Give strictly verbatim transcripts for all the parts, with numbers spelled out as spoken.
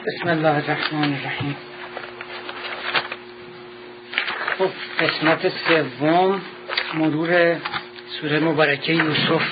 بسم الله الرحمن الرحیم. خب قسمت سوم، مرور سوره مبارکه یوسف.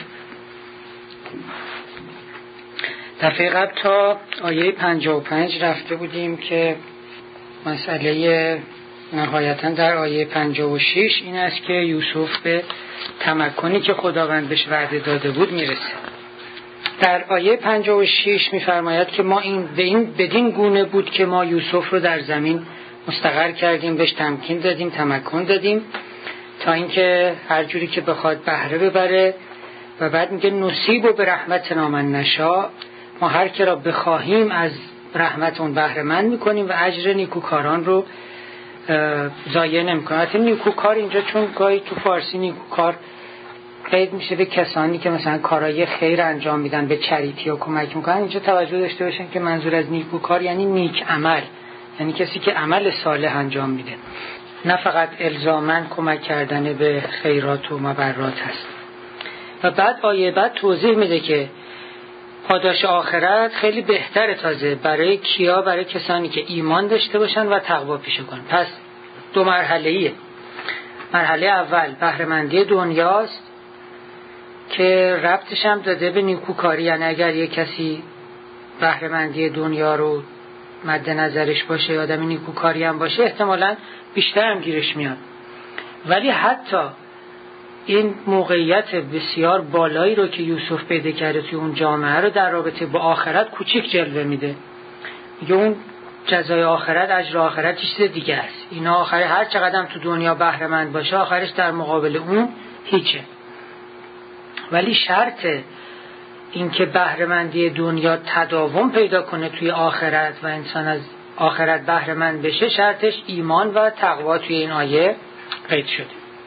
دفعه قبل تا آیه پنجاه و پنج رفته بودیم که مسئله نهایتا در آیه پنجاه و شش این است که یوسف به تمکنی که خداوند بهش وعده داده بود میرسه. در آیه پنجاه و شش میفرماید که ما این به این بدین گونه بود که ما یوسف رو در زمین مستقر کردیم، بهش تمکین دادیم، تمکن دادیم تا اینکه هر جوری که بخواد بهره ببره. و بعد میگه نصیب و به رحمتنا من نشاء، ما هر کی را بخواهیم از رحمت اون بهره مند میکنیم و اجر نیکوکاران رو ضایع نمیکنیم. البته نیکوکار اینجا چون گاهی تو فارسی نیکوکار قید میشه به کسانی که مثلا کارهای خیر انجام میدن، به چریتی و کمک میکنن، اینجا توجه داشته باشن که منظور از نیکوکار یعنی نیک عمل، یعنی کسی که عمل صالح انجام میده، نه فقط الزاماً کمک کردن به خیرات و مبرات هست. و بعد آیه بعد توضیح میده که پاداش آخرت خیلی بهتره تازه برای کیا؟ برای کسانی که ایمان داشته باشن و تقوا پیشه کنن. پس دو مرحله‌ایه. مرحله اول بهره‌مندی دنیاست که ربطش هم داده به نیکوکاری، یعنی اگر یک کسی بهره‌مندی دنیا رو مد نظرش باشه، آدم نیکوکاری هم باشه، احتمالاً بیشتر هم گیرش میاد. ولی حتی این موقعیت بسیار بالایی رو که یوسف پیدا کرده توی اون جامعه رو در رابطه با آخرت کوچیک جلوه میده. میگه اون جزای آخرت، اجر آخرت چیز دیگه است. اینا آخر هر چقدر تو دنیا بهره‌مند باشه، آخرش در مقابل اون هیچه. ولی شرط این که بهره‌مندی دنیا تداوم پیدا کنه توی آخرت و انسان از آخرت بهره‌مند بشه، شرطش ایمان و تقوا توی این آیه قید شده.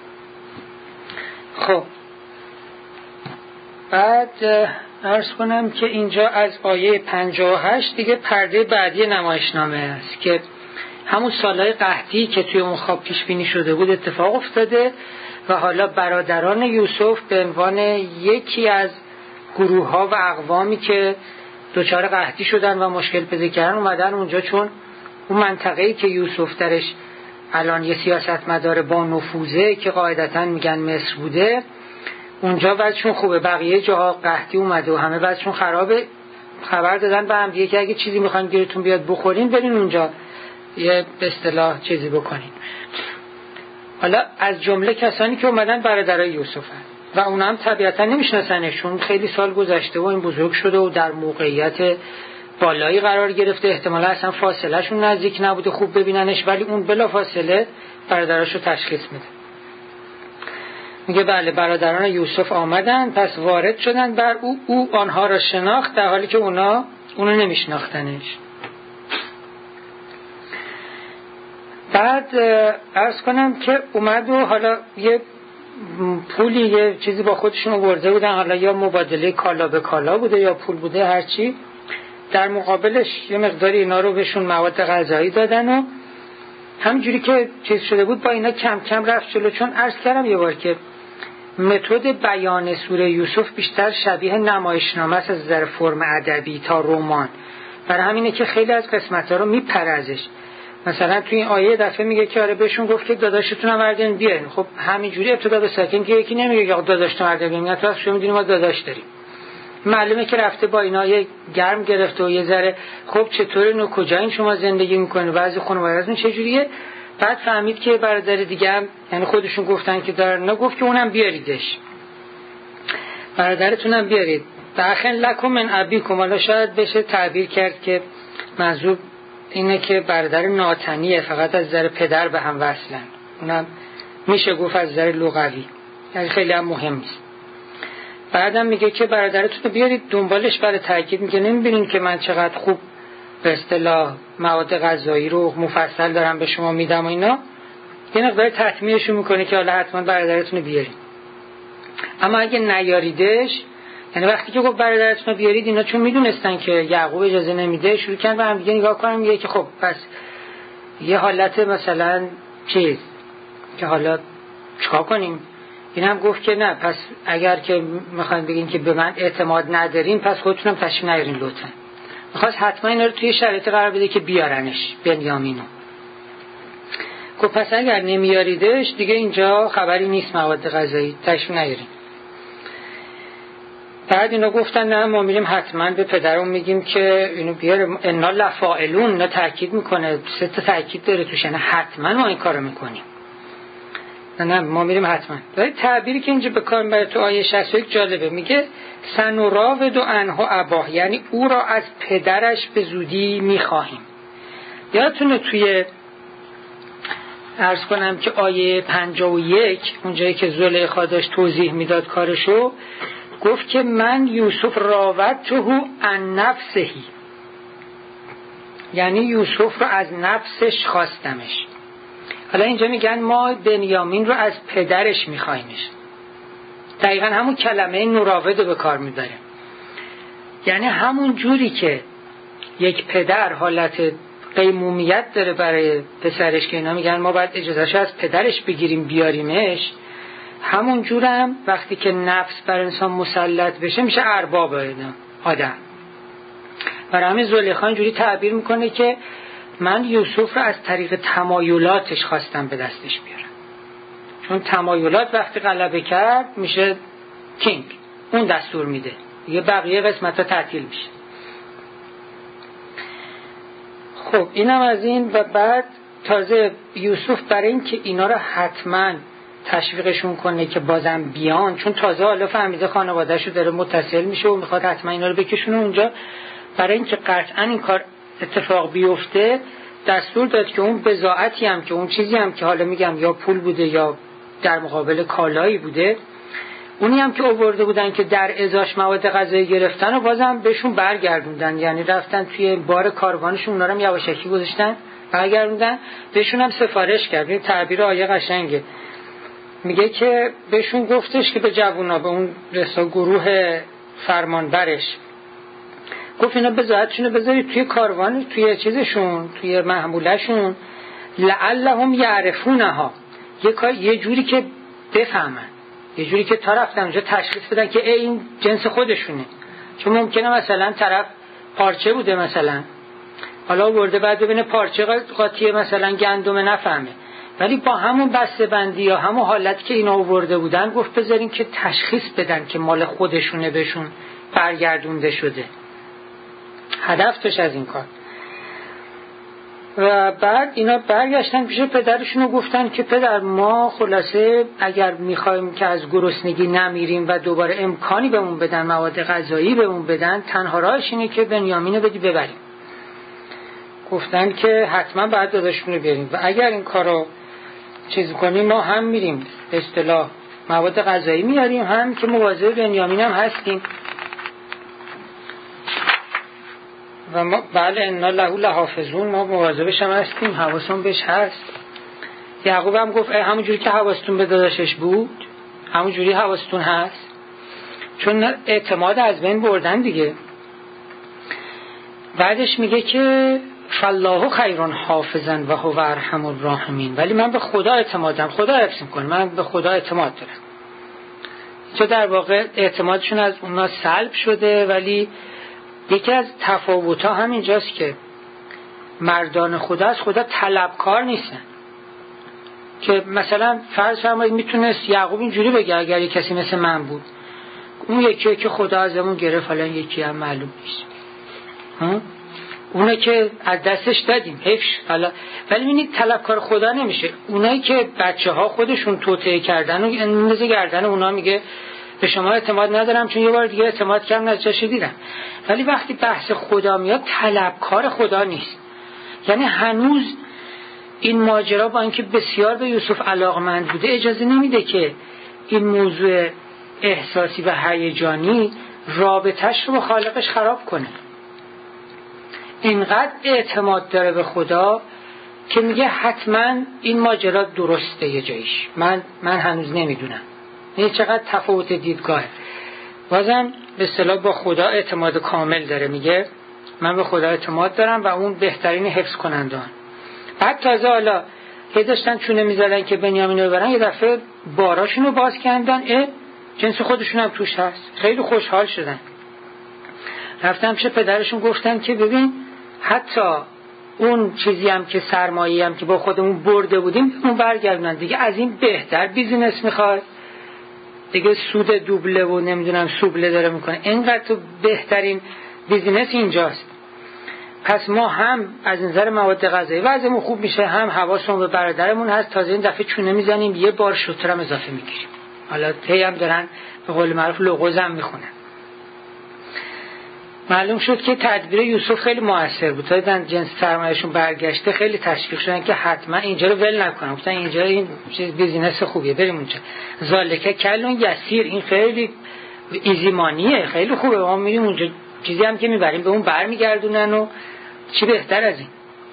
خب بعد عرض کنم که اینجا از آیه پنجاه و هشت دیگه پرده بعدی نمایشنامه است که همون سالهای قحطی که توی اون خواب پیش بینی شده بود اتفاق افتاده و حالا برادران یوسف به عنوان یکی از گروه ها و اقوامی که دچار قحطی شدن و مشکل پیدا کردن اومدن اونجا، چون اون منطقه‌ای که یوسف درش الان یه سیاستمدار با نفوذه که قاعدتاً میگن مصر بوده، اونجا وضعشون خوبه، بقیه جاها قحطی اومده و همه وضعشون خرابه. خبر دادن به هم دیگه که اگه چیزی میخواین گیرتون بیاد بخورین، برین اونجا یه به اصطلاح چیزی بکنین. حالا از جمله کسانی که اومدن برادرای یوسف هست و اونا هم طبیعتا نمیشناسنشون، خیلی سال گذشته و این بزرگ شده و در موقعیت بالایی قرار گرفته، احتمالا اصلا فاصله شون نزدیک نبوده خوب ببیننش، ولی اون بلا فاصله برادراشو تشخیص میده. میگه بله برادران یوسف آمدن، پس وارد شدن بر او، او آنها را شناخت در حالی که اونا اونو نمیشناختنش. بعد عرض کنم که اومد و حالا یه پولی یه چیزی با خودشون آورده بودن، حالا یا مبادله کالا به کالا بوده یا پول بوده، هرچی، در مقابلش یه مقداری اینا رو بهشون مواد غذایی دادن و همینجوری که چیز شده بود با اینا کم کم رفت جلو. چون عرض کردم یه بار که متد بیان سوره یوسف بیشتر شبیه نمایشنامه است از نظر فرم ادبی تا رمان، برای همینه که خیلی از قسمت‌ها رو میپره ازش. مثلا توی این آیه دفعه میگه که آره بهشون گفت که داداشتون هم بردارین بیارین. خب همینجوری ابتدا به ساکن که یکی نمیگه که داداشتون بردارین، میگه تو شما میدونید ما داداش داریم. معلومه که رفته با اینا یه گرم گرفته و یه ذره خب چطوره نو کجایین شما زندگی میکنید، بعضی خانواده‌تون چجوریه. بعد فهمید که برادر دیگه هم، یعنی خودشون گفتن که دارن، نگفت که اونم بیاریدش، برادرتون هم بیارید. داخل لکم من ابیکم، حالا شاید بشه تعبیر کرد که منظور اینه که برادر ناتنیه، فقط از نظر پدر به هم وصلن، اونم میشه گفت از نظر لغوی، یعنی خیلی هم مهم نیست. بعدم میگه که برادرتون رو بیارید. دنبالش برای تاکید میگه نمیبینین که من چقدر خوب به اصطلاح مواد غذایی رو مفصل دارم به شما میدم و اینا، یه نقدر تطمیعشون میکنه که حالا حتما برادرتون رو بیارید. اما اگه نیاریدش، یعنی وقتی که گفت برادرتون رو بیارید، اینا چون میدونستن که یعقوب اجازه نمیده، شروع کردن به هم دیگه نگاه کنن، میگه که خب پس یه حالت مثلا چیز که حالا چیکار کنیم. این هم گفت که نه، پس اگر که میخواین بگین که به من اعتماد ندارین، پس خودتونم تشریف نیارین لطفا. میخواست حتما اینا رو توی شرایط قرار بده که بیارنش بنیامینو. گفت پس اگر نمیاریدش دیگه اینجا خبری نیست مواد غذایی تشریف نیاریم. بعد اینا گفتن نه ما میریم حتما به پدرم میگیم که اینو بیاره، انا لفاعلون، اینا تاکید میکنه، سه تا تاکید داره توش، نه حتما ما این کارو میکنیم، نه نه ما میریم حتما. ولی تعبیری که اینجا به کار میبره تو آیه شصت و یک جالبه، میگه سنراود عنه اباه، یعنی او را از پدرش به زودی میخواهیم. یادتونه توی عرض کنم که آیه پنجاه و یک اونجایی که زلیخا داشت توضیح میداد کارشو، گفت که من یوسف راودته عن نفسهی، یعنی یوسف رو از نفسش خواستمش. حالا اینجا میگن ما بنیامین رو از پدرش میخوایمش. دقیقا همون کلمه نراود رو به کار میبره، یعنی همون جوری که یک پدر حالت قیمومیت داره برای پسرش که اینا میگن ما باید اجازهش از پدرش بگیریم بیاریمش، همون جورم وقتی که نفس بر انسان مسلط بشه میشه ارباب آدم. برای همین زلیخا اینجوری تعبیر میکنه که من یوسف رو از طریق تمایلاتش خواستم به دستش بیارم، چون تمایلات وقتی غلبه کرد میشه کینگ، اون دستور میده دیگه، بقیه قسمت ها تعطیل میشه. خب اینم از این. و بعد تازه یوسف برای این که اینا رو حتما تشویقشون کنه که بازم بیان، چون تازه حالا فهمیده خانواده‌شو داره متصل میشه و میخواد حتما اینا رو بکشونه اونجا، برای اینکه قطعا این کار اتفاق بیفته دستور داد که اون بضاعتی هم که اون چیزی هم که حالا میگم یا پول بوده یا در مقابل کالایی بوده، اونی هم که آورده بودن که در ازاش مواد غذایی گرفتن و بازم بهشون برگردوندن، یعنی رفتن توی بار کاروانشون اونا رو یواشکی گذاشتن برگردوندن، بهشون هم سفارش کرد. این تعبیر آیه قشنگه، میگه که بهشون گفتش که به جوونا، به اون رسا گروه فرمانبرش گفت اینا بذاتشون بذارید توی کاروان، توی چیزشون، توی محمولشون، لعلهم یعرفونها، یه کار یه جوری که بفهمن، یه جوری که تا رفتن اونجا تشخیص بدن که ای این جنس خودشونه. چون ممکنه مثلا طرف پارچه بوده مثلا، حالا ورده بعد ببینه پارچه قاطیه مثلا گندم نفهمه، ولی با همون بسته بندی یا همون حالت که اینا آورده بودن گفت بذارین که تشخیص بدن که مال خودشونه، بهشون برگردونده شده. هدف توش از این کار. و بعد اینا برگشتن پیش پدرشون و گفتن که پدر ما خلاصه اگر میخوایم که از گرسنگی نمیریم و دوباره امکانی بهمون بدن، مواد غذایی بهمون بدن، تنها راهش اینه که بنیامین رو بدی ببریم. گفتن که حتما باید داداشون رو بیاریم و اگر این کارو چیز کنیم ما هم میریم به اصطلاح مواد غذایی میاریم، هم که مواظب بنیامین هم هستیم. و ما بله انا له لحافظون، ما مواظبش هم هستیم، حواسمون بهش هست. یعقوب هم گفت همون جوری که حواستون به داداشش بود همون جوری حواستون هست، چون اعتماد از بین بردن دیگه. بعدش میگه که فالله خیرون حافظا و هو ارحم الراحمین، ولی من به خدا اعتمادم، خدا حفظ میکنه، من به خدا اعتماد دارم. چون در واقع اعتمادشون از اونا سلب شده، ولی یکی از تفاوت‌ها همینجاست که مردان خدا از خدا طلبکار نیستن. که مثلا فرض فرمایید میتونست یعقوب اینجوری بگه اگر یک کسی مثل من بود، اون یکی که خدا ازمون گرفت حالا یکی هم معلوم نیست، اونه که از دستش دادیم حیفش حالا، ولی ببینید طلبکار خدا نمیشه. اونایی که بچه ها خودشون توطئه کردن و اندازه گردن اونا میگه به شما اعتماد ندارم چون یه بار دیگه اعتماد کردم نتیجه‌اش دیدم. ولی وقتی بحث خدا میاد طلبکار خدا نیست. یعنی هنوز این ماجرا با اینکه بسیار به یوسف علاقمند بوده اجازه نمیده که این موضوع احساسی و هیجانی رابطش رو با خالقش خراب کنه. اینقدر اعتماد داره به خدا که میگه حتما این ماجرا درسته یه جایش، من من هنوز نمیدونم. این چقدر تفاوت دیدگاهه. بازم به اصطلاح با خدا اعتماد کامل داره، میگه من به خدا اعتماد دارم و اون بهترین حفظ کنندان. بعد تازه حالا هی داشتن چونه میزدن که بنیامین رو ببرن، یه دفعه باراشون رو باز کردن، اه جنس خودشون هم توش هست، خیلی خوشحال شدن. رفتم پیش پدرشون گفتم که ببین حتی اون چیزی هم که سرمایه‌ای هم که با خودمون برده بودیم اون برگردونن دیگه، از این بهتر بیزینس میخوای؟ دیگه سود دوبله و نمیدونم سوبله داره میکنه، اینقدر تو بهترین بیزینس اینجاست. پس ما هم از نظر مواد غذایی وضعمون خوب میشه، هم حواسمون به برادرمون هست، تازه این دفعه چونه میزنیم یه بار شترم اضافه میگیریم. حالا تی هم دارن به قول معروف لغوزم میخونن. معلوم شد که تدبیر یوسف خیلی موثر بود، تا دیدن جنس سرمایه‌شون برگشته خیلی تشویق شدن که حتما اینجا رو ول نکنن، گفتن اینجا این بیزینس خوبیه بریم اونجا. ذالکه کلون یسیر، این خیلی ایزیمانیه، خیلی خوبه، ما میریم اونجا چیزی هم که میبریم به اون برمیگردونن و چی بهتر از این.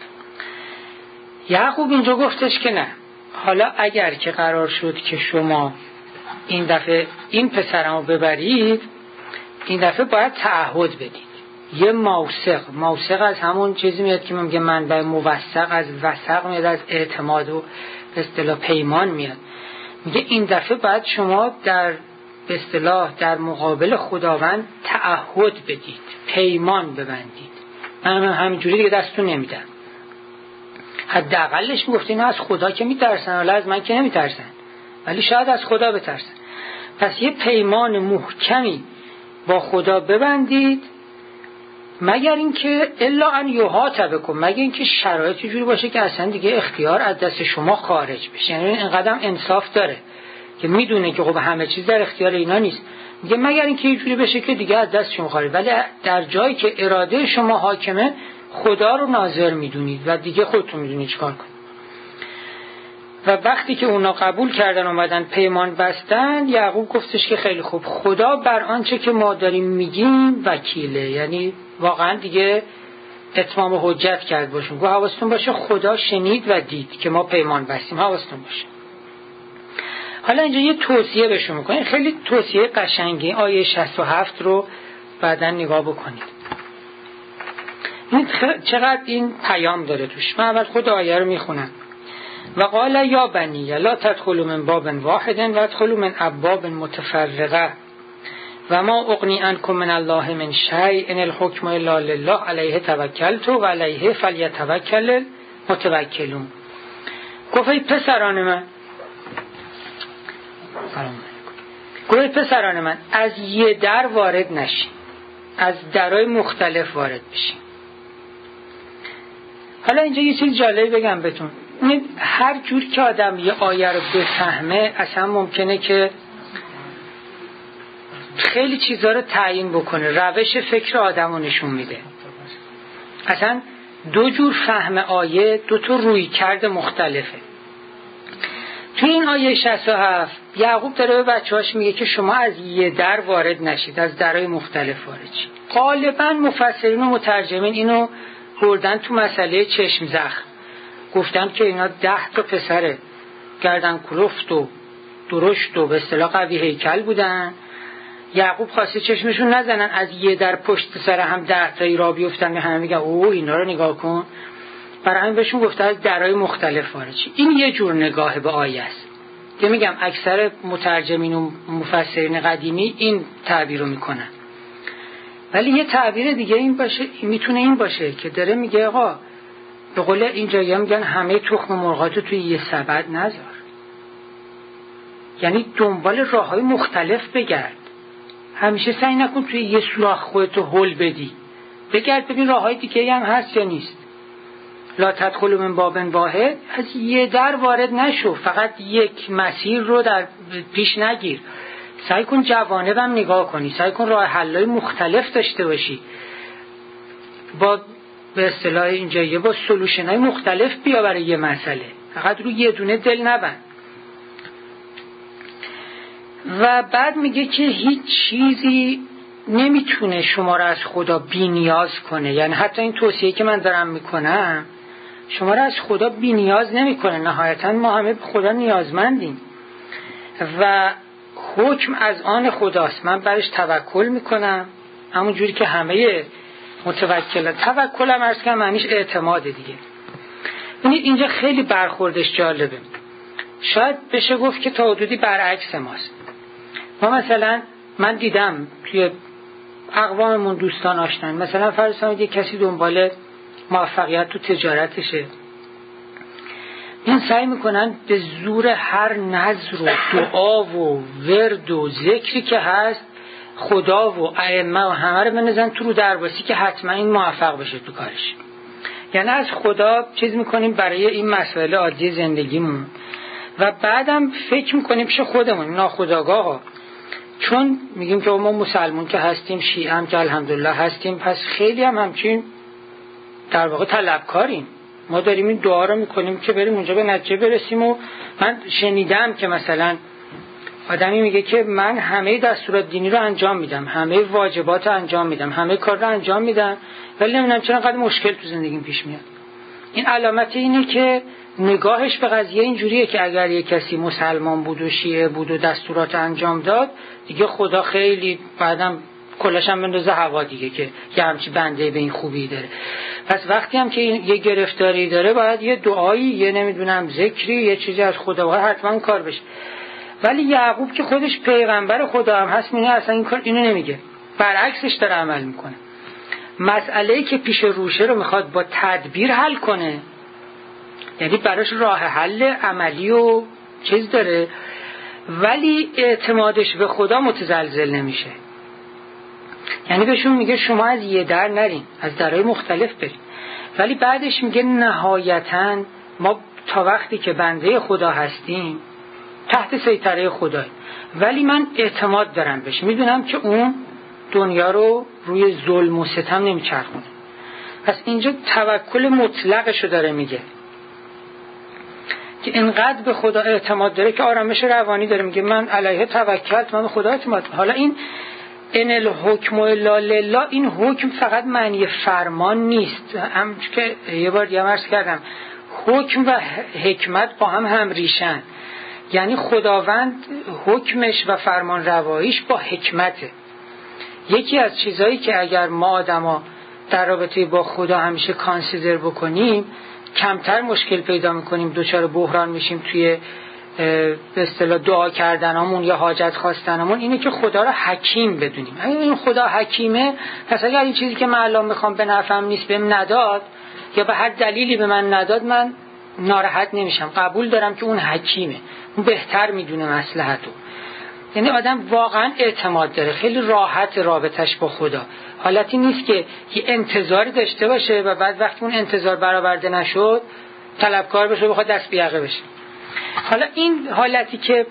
یعقوب اینجا گفتش که نه، حالا اگر که قرار شد که شما این دفعه این پسرمو ببرید، این دفعه باید تعهد بدید. یه موثق، موثق از همون چیزی میاد که میگه منبع موثق، از وثق میاد، از اعتماد و به اصطلاح پیمان میاد. میگه این دفعه باید شما در به اصطلاح در مقابل خداوند تعهد بدید، پیمان ببندید. من همینجوری دیگه دستون نمیدم. حداقلش میگفت اینا از خدا که میترسن، ولی از من که نمیترسن، ولی شاید از خدا بترسن. پس یه پیمان محکمی با خدا ببندید، مگر اینکه الا ان یحاط بکم، مگر اینکه شرایطی جوری باشه که اصلا دیگه اختیار از دست شما خارج بشه. یعنی اینقدر انصاف داره که میدونه که خب همه چیز در اختیار اینا نیست، میگه مگر اینکه یه جوری بشه که دیگه از دست شما خارج، ولی در جایی که اراده شما حاکمه خدا رو ناظر میدونید و دیگه خودتون میدونید چیکار کنید. و وقتی که اونا قبول کردن اومدن پیمان بستن، یعقوب گفتش که خیلی خوب، خدا بر آنچه که ما داریم میگیم وکیله. یعنی واقعا دیگه اتمام حجت کرد باشون. گفت حواستون باشه خدا شنید و دید که ما پیمان بستیم، حواستون باشه. حالا اینجا یه توصیه بهشون میکنه، خیلی توصیه قشنگی، آیه شصت و هفت رو بعداً نگاه بکنید. این چقدر این پیام داره توش. من اول خود آیه رو میخونم. و قال یا بنی لا تدخلوا من باب واحد و ادخلوا من ابواب متفرقه و ما اغنی عنکم من الله من شیء ان الحکم الا لله علیه توکلت و علیه فلیتوکل المتوکلون. گفت ای پسران من، گفت ای پسران من، از یه در وارد نشین، از درهای مختلف وارد بشین. حالا اینجا یه چیز جالبی بگم بهتون. هر جور که آدم یه آیه رو بفهمه، اصلا ممکنه که خیلی چیزا رو تعیین بکنه، روش فکر آدم رو نشون میده. اصلا دو جور فهم آیه دو تا روی کرد مختلفه. توی این آیه شصت و هفت یعقوب داره به بچه‌هاش میگه که شما از یه در وارد نشید، از درهای مختلف وارد شید. غالبا مفسرین و مترجمین اینو بردن تو مسئله چشم زخم، گفتن که اینا ده تا پسر گردن کلفت و درشت و به اصطلاح قوی هیکل بودن. یعقوب خواسته چشمشون نزنن، از یه در پشت سر هم ده تایی را بیفتن، همه میگن اوه اینا رو نگاه کن. برای همین بهشون گفته از درهای مختلف وارد شید. این یه جور نگاه به آیه است که میگم اکثر مترجمین و مفسرین قدیمی این تعبیر رو میکنن. ولی یه تعبیر دیگه این باشه، میتونه این باشه که داره میگه آقا به قول اینجا میگن همه تخم مرغاتو توی یه سبد نذار. یعنی دنبال راههای مختلف بگرد، همیشه سعی نکن توی یه سوراخ خودتو هل بدی، بگرد ببین راههای دیگه هم هست یا نیست. لا تدخلوا من باب واحد، از یه در وارد نشو، فقط یک مسیر رو در پیش نگیر، سعی کن جوانبم نگاه کنی، سعی کن راه حل‌های مختلف داشته باشی، با به اصطلاح اینجا یه با سولوشن‌های مختلف بیا برای یه مسئله، فقط رو یه دونه دل نبند. و بعد میگه که هیچ چیزی نمیتونه شما را از خدا بی نیاز کنه. یعنی حتی این توصیه که من دارم میکنم شما را از خدا بی نیاز نمیکنه. نهایتا ما همه به خدا نیازمندیم و حکم از آن خداست. من برش توکل میکنم، همون جوری که همه متوکلن. توکل هم عرض کنم معنیش اعتماده دیگه. ببینید اینجا خیلی برخوردش جالبه. شاید بشه گفت که تا حدودی برعکس ماست. ما مثلا من دیدم توی اقواممون دوستان آشنان. مثلا فرض کنید یک کسی دنبال موفقیت تو تجارتشه، این سعی میکنن به زور هر نذر و دعا و ورد و ذکری که هست خدا و ائمه و همه رو بنزن تو رو درواسی که حتما این موفق بشه تو کارش. یعنی از خدا چیز میکنیم برای این مسائل عادی زندگیمون و بعدم فکر میکنیم پیش خودمون ناخودآگاه ها، چون میگیم که ما مسلمون که هستیم، شیعه هم که الحمدلله هستیم، پس خیلی هم همچین در واقع طلبکاریم. ما داریم این دعا رو میکنیم که بریم اونجا به نتیجه برسیم. و من شنیدم که مثلا آدمی میگه که من همه دستورات دینی رو انجام میدم، همه واجبات رو انجام میدم، همه کار رو انجام میدم، ولی نمیدونم چرا انقدر مشکل تو زندگیم پیش میاد. این علامت اینه که نگاهش به قضیه اینجوریه که اگر یک کسی مسلمان بود و شیعه بود و دستورات انجام داد دیگه خدا خیلی بعدم کلش هم بندازه هوا دیگه که یه همچی بنده به این خوبی داره. پس وقتی هم که یه گرفتاری داره باید یه دعایی، یه نمیدونم ذکری، یه چیزی از خدا حتما کار بشه. ولی یعقوب که خودش پیغمبر خدا هم هست میگه اصلا این کار اینو نمیگه، برعکسش داره عمل میکنه. مسئله‌ای که پیش روشه رو میخواد با تدبیر حل کنه، یعنی براش راه حل عملی و چیز داره، ولی اعتمادش به خدا متزلزل نمیشه. یعنی بهشون میگه شما از یه در نرین، از درهای مختلف برین، ولی بعدش میگه نهایتاً ما تا وقتی که بنده خدا هستیم تحت سیطره خداییم، ولی من اعتماد دارم بهش، میدونم که اون دنیا رو روی ظلم و ستم نمیچرخونه. پس اینجا توکل مطلقشو داره میگه که اینقدر به خدا اعتماد داره که آرامش روانی داره. میگه من علیه توکلت، من به خدا اعتماد. حالا این ان الحکم الا لله، این حکم فقط معنی فرمان نیست، هم که یه بار دیگه عرض کردم حکم و حکمت با هم هم ریشن. یعنی خداوند حکمش و فرمان رواییش با حکمته. یکی از چیزهایی که اگر ما آدما در رابطه با خدا همیشه کانسیدر بکنیم کمتر مشکل پیدا میکنیم، دوچار بحران میشیم توی به اصطلاح دعا کردنامون یا حاجت خواستنامون، اینه که خدا رو حکیم بدونیم. اگه این خدا حکیمه، پس اگر این چیزی که من الان میخوام به نفعم نیست بهم نداد یا به هر دلیلی به من نداد، من ناراحت نمیشم، قبول دارم که اون حکیمه، اون بهتر میدونه مصلحتو. یعنی آدم واقعا اعتماد داره، خیلی راحت رابطش با خدا. حالتی نیست که یه انتظاری داشته باشه و بعد وقتی اون انتظار برآورده نشد طلبکار بشه و بخواد دست بیعقه بشه. حالا این حالتی که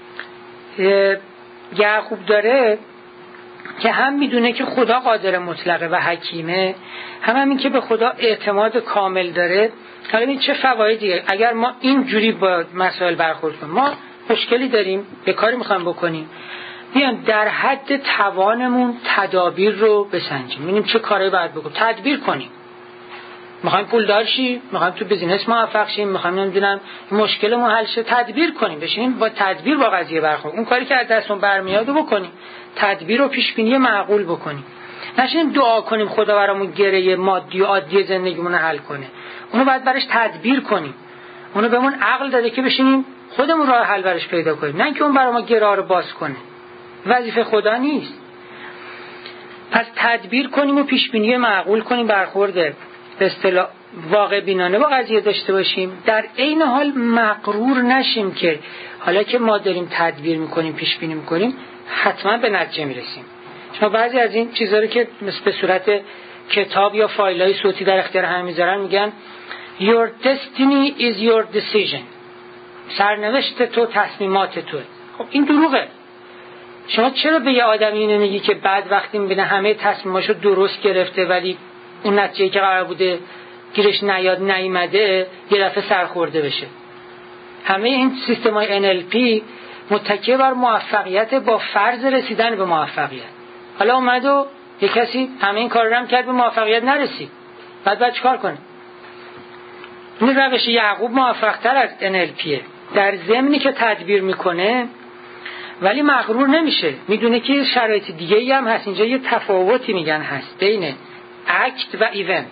یعقوب داره که هم میدونه که خدا قادر مطلقه و حکیمه، هم همین که به خدا اعتماد کامل داره. حالا این چه فوایدیه اگر ما اینجوری با مسائل برخورد کنیم؟ ما مشکلی داریم، به کاری میخوایم بکنیم، بیان در حد توانمون تدابیر رو بسنجیم، ببینیم چه کاری باید بکنیم، تدبیر کنیم. میخوایم پولدار شیم، میخوایم تو بیزینس موفق شیم، میخوایم نمیدونم مشکلمون حل شه، تدبیر کنیم، بشینیم با تدبیر با قضیه برخورد. اون کاری که از دستمون برمیاد رو بکنیم، تدبیر و پیش بینی معقول بکنیم. نشینیم دعا کنیم خدا برامون گره مادی و عادی زندگیمون رو حل کنه. اونو باید براش تدبیر کنیم. اونو بهمون عقل داده که بشینیم خودمون راه حل براش پیدا کنیم، نه اینکه اون برام گره رو باز کنه. وظیفه خدا نیست. پس تدبیر کنیم و پیش بینی معقول کنیم، برخورد به اصطلاح واقع بینانه با قضیه داشته باشیم. در عین حال مغرور نشیم که حالا که ما داریم تدبیر میکنیم، پیش بینی میکنیم، حتما به نتیجه میرسیم. شما بعضی از این چیزا رو که به صورت کتاب یا فایلای صوتی در اختیار هم میذارن، میگن your destiny is your decision، سرنوشت تو تصمیمات توه. خب این دروغه. شما چرا به یه آدمی اینو میگی که بعد وقتی میبینه همه تصمیماشو درست گرفته ولی اون نتیجه‌ای که قرار بوده گیرش نیاد نیامده، یه دفعه سرخورده بشه؟ همه این سیستم‌های ان ال پی متکی بر موفقیت با فرض رسیدن به موفقیت. حالا اومد و یه کسی همه این کار رو هم کرد به موفقیت نرسید، بعد باید چیکار کنه؟ این روش یعقوب موفق‌تر از ان ال پیه، در ضمنی که تدبیر میکنه ولی مغرور نمیشه، میدونه که شرایط دیگه‌ای هم هست. اینجا یه تفاوتی میگن هست بین اکت و ایونت.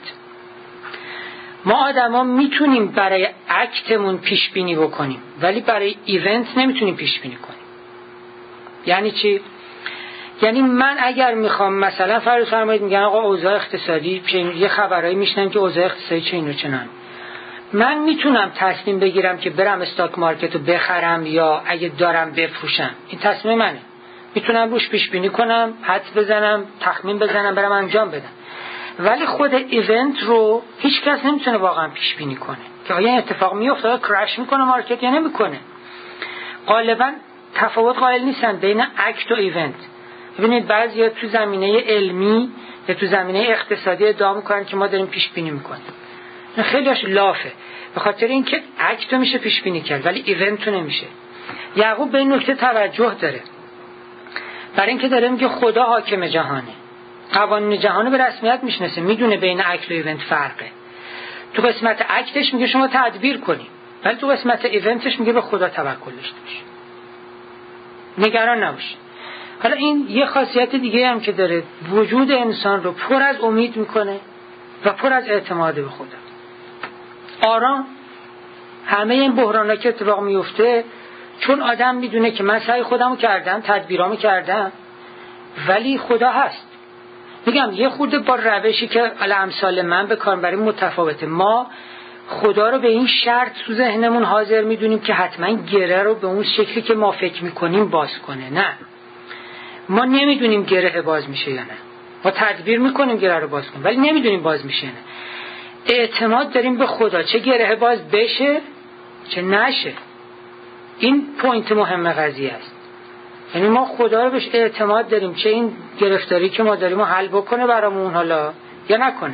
ما آدما میتونیم برای اکتمون پیش بینی بکنیم ولی برای ایونت نمیتونیم پیش بینی کنیم. یعنی چی؟ یعنی من اگر میخوام مثلا فرض فرمایید میگن آقا اوضاع اقتصادی یه خبرایی میشنم که اوضاع اقتصادی چه اینو چنان، من میتونم تصمیم بگیرم که برم استاک مارکت رو بخرم یا اگه دارم بفروشم. این تصمیم منه، میتونم روش پیش بینی کنم، حدس بزنم، تخمین بزنم، برم انجام بدم. ولی خود ایونت رو هیچ کس نمیتونه واقعا پیش بینی کنه که آیا این اتفاق میفته، آیا کرش میکنه مارکت یا نمیکنه. غالبا تفاوت قائل نیستن بین اکت و ایونت. ببینید بعضیا تو زمینه علمی یا تو زمینه اقتصادی ادعا میکنن که ما داریم پیش بینی میکنیم. این خیلیش لافه، به خاطر اینکه اکت میشه پیش بینی کرد ولی ایونت نمیشه. یعقوب به این نکته توجه داره، برای اینکه داره میگه خدا حاکم جهانه، قوانین جهان به رسمیت میشناسه، میدونه بین اکت و ایونت فرقه. تو قسمت اکتش میگه شما تدبیر کنی، ولی تو قسمت ایونتش میگه به خدا توکل داشته باش، نگران نباش. حالا این یه خاصیت دیگه هم که داره، وجود انسان رو پر از امید میکنه و پر از اعتماد به خدا. آرام همه این بحران‌ها که اتفاق میفته چون آدم میدونه که من سعی خودمو کردم، تدبیرامو کردم، ولی خدا هست. میگم یه خورده با روشی که الامثال من به کار بریم متفاوته. ما خدا رو به این شرط تو ذهنمون حاضر میدونیم که حتما گره رو به اون شکلی که ما فکر میکنیم باز کنه. نه، ما نمیدونیم گره باز میشه یا نه. ما تدبیر میکنیم گره رو باز کنیم ولی نمیدونیم باز میشه یا نه. اعتماد داریم به خدا، چه گره باز بشه چه نشه. این پوینت مهم قضیه است. یعنی ما خدا رو بهش اعتماد داریم، چه این گرفتاری که ما داریم رو حل بکنه برامون حالا یا نکنه.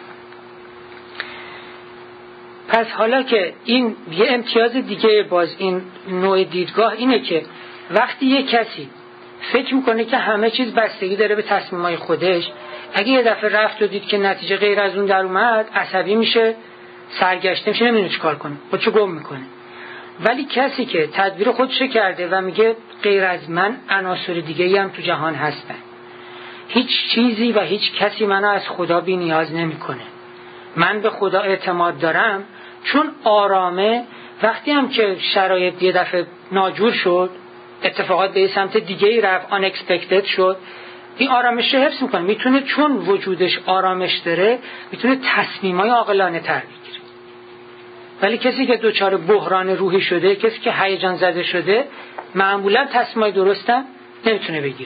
پس حالا که این یه امتیاز دیگه باز این نوع دیدگاه اینه که وقتی یه کسی فکر میکنه که همه چیز بستگی داره به تصمیمای خودش، اگه یه دفعه رفت و دید که نتیجه غیر از اون در اومد، عصبی میشه، سرگشته میشه، نمیدونه چی کار کنه، خودشو گم میکنه. ولی کسی که تدبیر خودش کرده و میگه غیر از من عناصر دیگه‌ای هم تو جهان هستن، هیچ چیزی و هیچ کسی منو از خدا بی نیاز نمیکنه، من به خدا اعتماد دارم، چون آرامه. وقتی هم که شرایط یه دفعه ناجور شد، اتفاقات به سمت دیگه‌ای رفت، unexpected شد، این آرامش رو حفظ میکنه، میتونه چون وجودش آرامش داره میتونه تصمیمای عاقلانه تر بگیره. ولی کسی که دوچار بحران روحی شده، کسی که هیجان زده شده، معمولا تصمیمای درستم نمیتونه بگیره.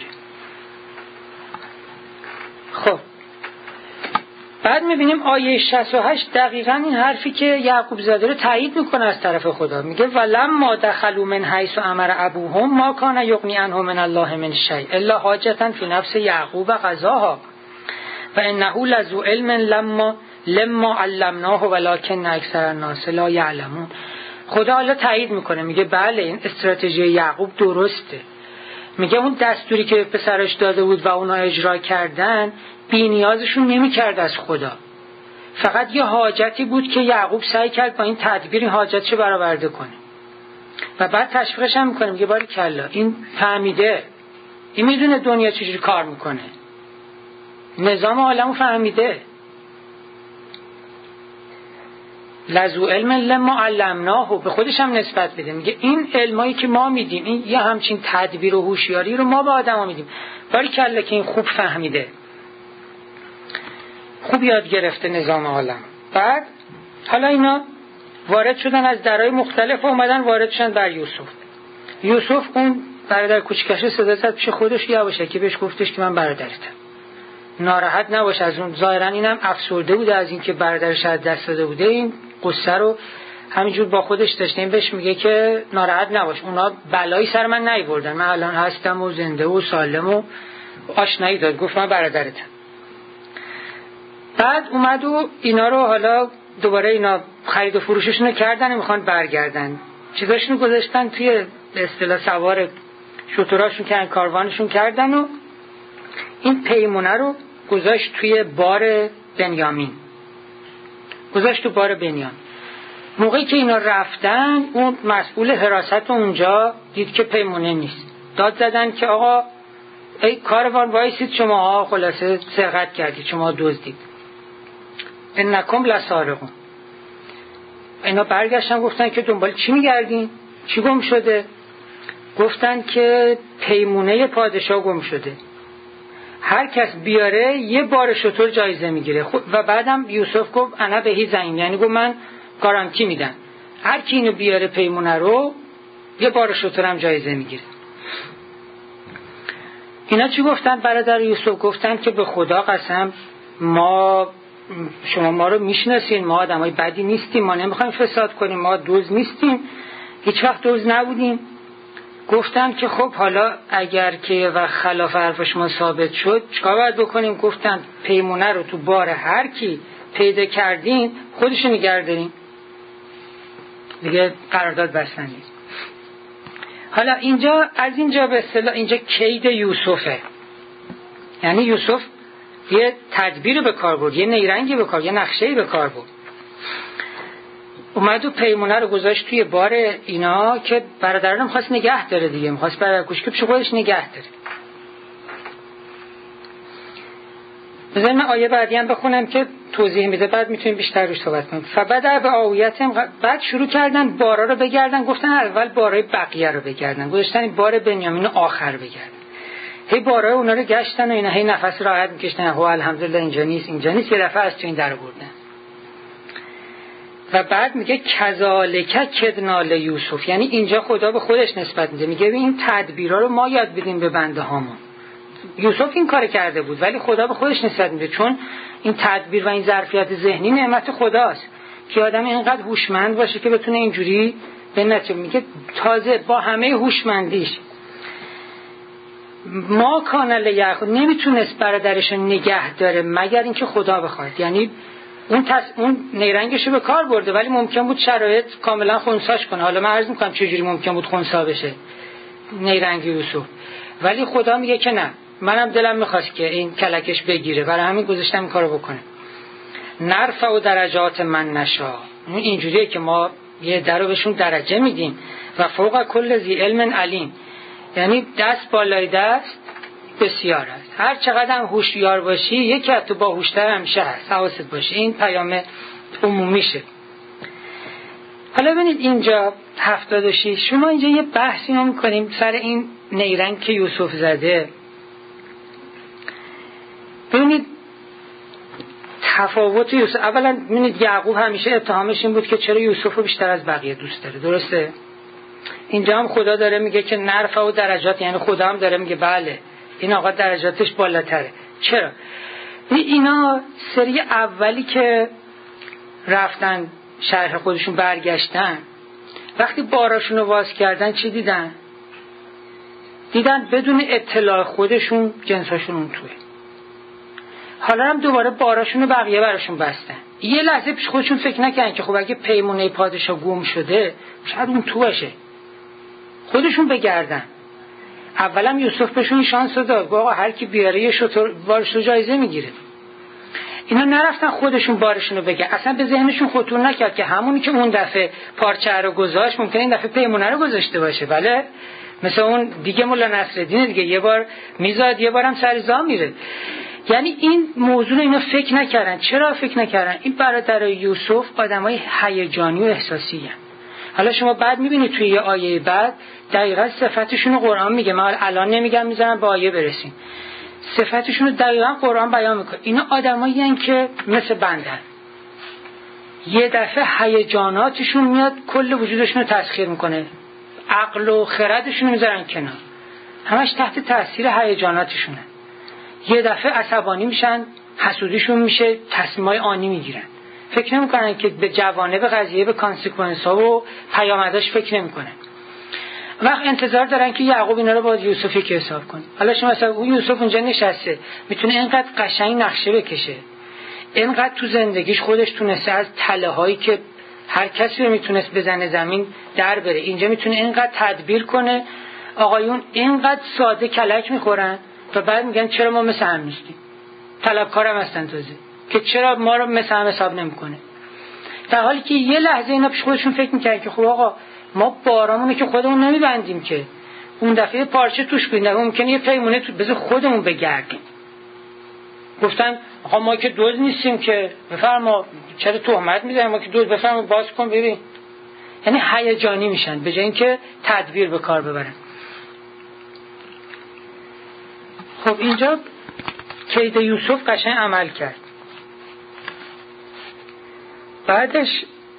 خب بعد میبینیم آیه شصت و هشت دقیقاً این حرفی که یعقوب زاده رو تایید میکنه از طرف خدا. میگه ولما دخلوا من حیث امر ابوهم ما کان یغنی عنهم من الله من شیء الا حاجة فی نفس یعقوب قضاها و انه لذو علم لما لما علمناه ولکن اکثر الناس لا یعلمون. خدا حالا تایید میکنه، میگه بله این استراتژی یعقوب درسته. میگه اون دستوری که پسرش داده بود و اونا اجرا کردن بی نیازشون نمیکرد از خدا، فقط یه حاجتی بود که یعقوب سعی کرد با این تدبیر این حاجتش برآورده کنه. و بعد تشویقش هم میکنه، میگه باریکلا این فهمیده، این میدونه دنیا چجوری کار میکنه، نظام عالمو فهمیده. لذو علم لما علمناه، به خودش هم نسبت بده، میگه این علمایی که ما میدیم، این یه همچین تدبیر و هوشیاری رو ما به آدما میدیم، باریکلا که این خوب فهمیده، خوب یاد گرفته نظام عالم. بعد حالا اینا وارد شدن از درهای مختلف و اومدن وارد شدن بر یوسف. یوسف اون برادر کوچیکش صدا زد پیش خودش، یواشکی بهش گفتش که من برادرتم، ناراحت نباش از اون. ظاهرا اینم افسرده بوده از اینکه برادرش از دست داده بوده، این قصه رو همینجور با خودش داشته. این بهش میگه که ناراحت نباش، اونا بلایی سر من نیاوردن، من الان هستم و زنده و سالم و آشنایی داد، گفت من برادرتم. بعد اومد و اینا رو حالا دوباره اینا خرید و فروششون رو کردن و میخوان برگردن، چیزاشون رو گذاشتن توی به اصطلاح سوار شتراشون کردن، کاروانشون کردن و این پیمونه رو گذاشت توی بار بنیامین، گذاشت تو بار بنیامین. موقعی که اینا رفتن اون مسئول حراست اونجا دید که پیمونه نیست، داد زدن که آقا ای کاروان وایسید، شماها خلاصه سرقت کردید، شما دزدید، انکم لسارقون. اینا برگشتن گفتن که دنبال چی میگردین، چی گم شده؟ گفتن که پیمونه پادشاه گم شده. هر کس بیاره یه بار شتر جایزه میگیره. و بعدم یوسف گفت انا بهی زعیم، یعنی گفت من گارانتی میدم هر کی اینو بیاره پیمونه رو یه بار شتر هم جایزه میگیره. اینا چی گفتن؟ برادر یوسف گفتن که به خدا قسم ما شما ما رو میشناسین، ما آدمای بدی نیستیم، ما نمیخوایم فساد کنیم، ما دوز نیستیم، هیچ وقت دوز نبودیم. گفتن که خب حالا اگر که و خلاف حرف شما ثابت شد چیکار باید بکنیم؟ گفتن پیمونه رو تو بار هر کی پیدا کردین خودشو نگه دارین، دیگه قرارداد بستن نیست. حالا اینجا از اینجا به اصطلاح اینجا کید یوسفه، یعنی یوسف یه تدبیر به کار برد، یه نیرنگی به کار، یه نقشه‌ای به کار برد. اومد و پیمونه رو گذاشت توی بار اینا که برادران می‌خواست نگه داره دیگه، می‌خواست برادر کوچیک پیش خودش نگه داره. بذار من آیه بعدی هم بخونم که توضیح میده، بعد میتونیم بیشتر روش صحبت کنیم. فبدأ بآویتهم، بعد شروع کردن بارا رو بگردن، گفتن اول بارای بقیه رو بگردن، گذاشتن این بار بنیامین رو آخر بگردن. هی بارای اونا رو گشتن و اینا هی نفس راحت میکشتن، هو الحمدلله اینجا نیست اینجا نیست، یه دفعه از تو این در بردن. و بعد میگه کذالک کدنا لیوسف، یعنی اینجا خدا به خودش نسبت میده، میگه این تدبیرا رو ما یاد بدیم به بنده هامون. یوسف این کار کرده بود ولی خدا به خودش نسبت میده، چون این تدبیر و این ظرفیت ذهنی نعمت خداست که آدم اینقدر هوشمند باشه که بتونه اینجوری به نتیجه. میگه تازه با همه هوشمندیش ما کان لیأخذ، نمیتونست برادرش نگه داره مگر اینکه خدا بخواد. یعنی اون تس... اون نیرنگشو به کار برده ولی ممکن بود شرایط کاملا خنثاش کنه. حالا من عرض میکنم چجوری ممکن بود خنثا بشه نیرنگ یوسف، ولی خدا میگه که نه، منم دلم میخواست که این کلکش بگیره، برای همین گذاشتم این کارو بکنه. نرفع و درجات من نشا، اینجوریه که ما یه درو بهشون درجه میدیم. و فوق کل ذی علم علیم، یعنی دست بالای دست بسیار است، هر چقدر هم هوشیار باشی یکی از تو باهوشتر همیشه هست، حواست باشه. این پیام عمومیشه. حالا ببینید اینجا هفتاد و شش شما اینجا یه بحثی رو میکنیم سر این نیرنگ که یوسف زده. ببینید تفاوت یوسف، اولا ببینید یعقوب همیشه اتهامش این بود که چرا یوسف رو بیشتر از بقیه دوست داره، درسته؟ اینجا هم خدا داره میگه که نرفع و درجات، یعنی خدا هم داره میگه بله این آقا درجاتش بالاتره. چرا؟ اینا سری اولی که رفتن شهر خودشون برگشتن، وقتی باراشون رو باز کردن چی دیدن؟ دیدن بدون اطلاع خودشون جنساشون اون توه. حالا هم دوباره باراشون رو بقیه براشون بستن. یه لحظه پیش خودشون فکر نکنن که خب اگه پیمونه پادشاه گم شده شاید اون تو باشه، خودشون بگردن. اولا یوسف بهشون شانس داد، آقا هر کی بیاره یه شتر بارش رو جایزه میگیره. اینا نرفتن خودشون بارشون رو بگن، اصلا به ذهنشون خطور نکرد که همونی که اون دفعه پارچه رو گذاشت ممکنه این دفعه پیمونه رو گذاشته باشه. بله مثلا اون دیگه مولا نصرالدین دیگه یه بار میزاد یه بارم سرزا میره. یعنی این موضوع اینا فکر نکردن. چرا فکر نکردن؟ این برادرای یوسف آدمای هیجانی و احساسی هستند. حالا شما بعد میبینید توی یه آیه بعد دقیقاً صفاتشون رو قرآن میگه، من الان نمیگم میذارم به آیه برسیم، صفاتشون رو دقیقاً قرآن بیان میکنه. اینا آدمایی هستند که مثل بندن، یه دفعه هیجاناتشون میاد کل وجودشون رو تسخیر میکنه، عقل و خردشون رو میذارن کنار، همش تحت تاثیر هیجاناتشونه. یه دفعه عصبانی میشن، حسودیشون میشه، تصمیمای آنی میگیرن، فکر نمیکنن که به جوانب قضیه، به کانسیکونس ها و پیامداش فکر نمیکنن. وقت انتظار دارن که یعقوب اینا رو با یوسفی که حساب کنه. حالا شما مثلا اون یوسف اونجا نشسته میتونه اینقدر قشنگ نقشه بکشه، اینقدر تو زندگیش خودش تونسته از تله هایی که هر کسی رو میتونست بزنه زمین در بره، اینجا میتونه اینقدر تدبیر کنه. آقایون اینقدر ساده کلک میخورن و بعد میگن چرا ما مثل هم نیستیم، طلبکارم هستن تازه که چرا ما رو مثل هم حساب نمیکنه، در حالی که یه لحظه اینا پیش خودشون فکر میکنن که خب آقا ما بارامونه که خودمون نمیبندیم که، اون دفعه پارچه توش بینده ممکنه یه پیمونه تو بذار خودمون بگردیم. گفتن آقا ما که دوز نیستیم که، بفرما چرا تهمت میزنیم، ما که دوز، بفرما باز کن ببین. یعنی هیجانی میشن به جای اینکه تدبیر به کار ببرن. خب اینجا کید یوسف قشنگ عمل کرد. بعدش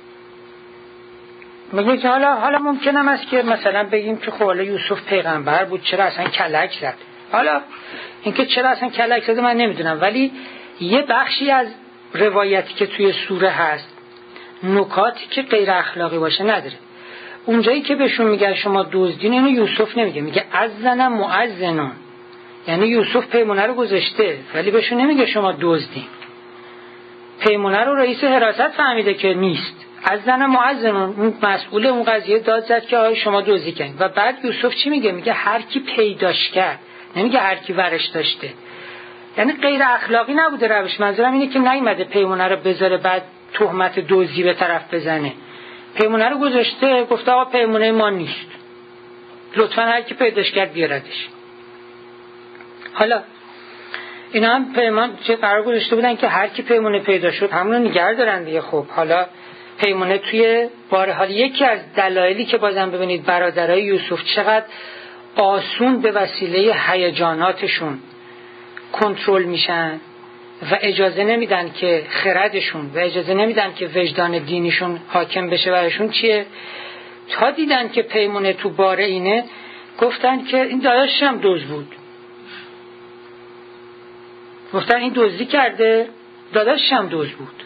میگه که حالا حالا ممکنم است که مثلا بگیم که خب حالا یوسف پیغمبر بود، چرا اصلا کلک زد؟ حالا اینکه چرا اصلا کلک زد من نمیدونم، ولی یه بخشی از روایتی که توی سوره هست نکاتی که غیر اخلاقی باشه نداره. اونجایی که بهشون میگه شما دزدین، اینو یوسف نمیگه، میگه اذن مؤذن، یعنی یوسف پیمونه رو گذاشته ولی بهشون نمیگه شما دزدین. پیمونه رو رئیس حراست فهمیده که نیست، اذن مؤذن، اون مسئول اون قضیه داد زد که آقا شما دزدی کردین. و بعد یوسف چی میگه؟ میگه هر کی پیداش کرد، نمیگه هر کی ورش داشته. یعنی غیر اخلاقی نبوده روش. منظورم اینه که نیومده پیمونه رو بذاره بعد تهمت دزدی به طرف بزنه. پیمونه رو گذاشته، گفته آقا پیمونه ما نیست، لطفا هر کی پیداش کرد بیاردش. حالا اینا هم پیمان چه قرار گذاشته بودن که هر کی پیمونه پیدا شد همونو نگه دارن دیگه. خب حالا پیمونه توی باره، حال یکی از دلایلی که بازم ببینید برادرای یوسف چقدر آسون به وسیله هیجاناتشون کنترل میشن و اجازه نمیدن که خردشون و اجازه نمیدن که وجدان دینیشون حاکم بشه براشون، چیه؟ تا دیدن که پیمونه تو باره اینه، گفتن که این داداشش هم دزد بود، گفتن این دزدی کرده، داداشش هم دزد بود.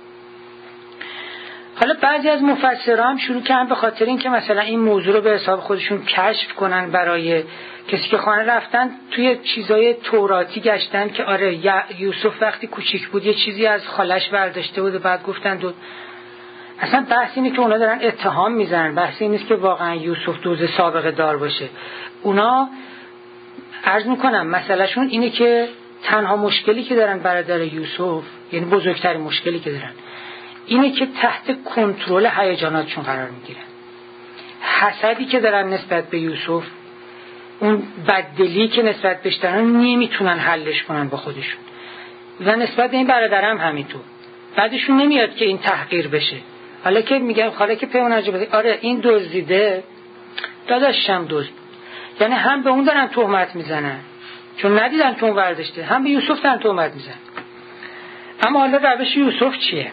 حالا بعضی از مفسران هم شروع کردن به خاطر این که مثلا این موضوع رو به حساب خودشون کشف کنن برای کسی که خانه رفتن توی چیزای توراتی گشتن که آره یوسف وقتی کوچیک بود یه چیزی از خالش برداشته بود و بعد گفتن دو. اصلا بحث اینه که اونا دارن اتهام میزنن، بحث این نیست که واقعا یوسف دزد سابقه دار باشه. اونا عرض میکنم مسئلهشون اینه که تنها مشکلی که دارن برادر یوسف، یعنی بزرگترین مشکلی که دارن اینه که تحت کنترل هیجاناتشون قرار میگیرن. حسدی که دارن نسبت به یوسف، اون بددلی که نسبت بهش دارن نمیتونن حلش کنن با خودشون و نسبت به این برادرم همینطور. بعدشون نمیاد که این تحقیر بشه. حالا که میگن حالا که پیمان عجبه آره این دزدیده، داداشم دزد، یعنی هم به اون دارن تهمت میزنن چون ندیدن که اون ورداشته، هم به یوسف دارن تهمت میزنن. اما حالا روش یوسف چیه؟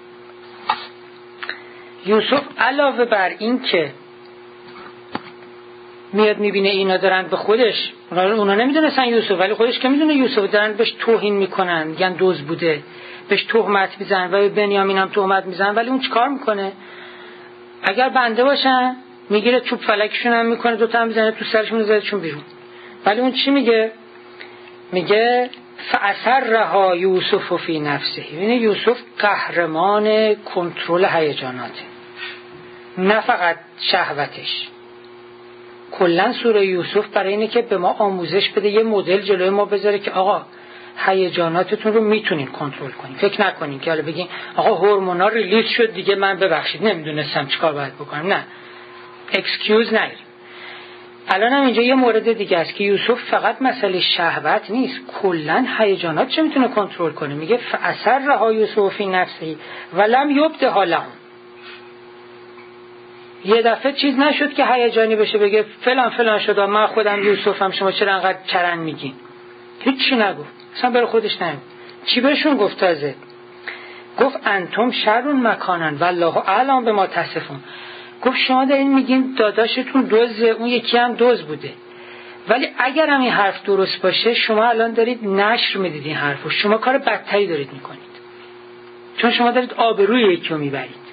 یوسف علاوه بر این که میاد میبینه اینا دارن به خودش، اونا نمیدونستن یوسف ولی خودش که میدونه یوسف، دارن بهش توهین میکنن، میگن دزد بوده، بهش تهمت میزنن و به بنیامین هم تهمت میزنن. ولی اون چیکار میکنه؟ اگر بنده باشن میگیره چوب فلکشون هم میکنه، دوتا هم میزنه تو سرشون میذارهشون بیرون. ولی اون چی میگه؟ میگه فأسرها یوسف فی نفسه. یعنی یوسف قهرمان کنترل هیجاناته، نه فقط شهوتش. کلا سوره یوسف برای اینه که به ما آموزش بده، یه مدل جلوی ما بذاره که آقا هیجاناتتون رو میتونین کنترل کنین. فکر نکنین که حالا بگین آقا هورمونا ریلیز شد دیگه من ببخشید نمیدونستم چیکار باید بکنم. نه، اکسکیوز نگیریم. الان هم اینجا یه مورد دیگه است که یوسف فقط مسئله شهوت نیست، کلا هیجانات چه میتونه کنترل کنه. میگه فأسرها یوسف فی نفسه ولم یبدها لهم. یه دفعه چیز نشد که هیجانی بشه بگه فلان فلان شد من خودم یوسفم، شما چرا انقدر چرند میگین؟ هیچی نگفت، اصلا برای خودش نگفت. چی بهشون گفت؟ تازه گفت انتم شرون مکانن والله اعلم بما تصفون. گفت شما دارین میگین داداشتون دزده، اون یکی هم دزد بوده، ولی اگر هم این حرف درست باشه شما الان دارید نشر میدید این حرفو، شما کار بدتری دارید میکنید، چون شما دارید آبروی یکی رو میبرید.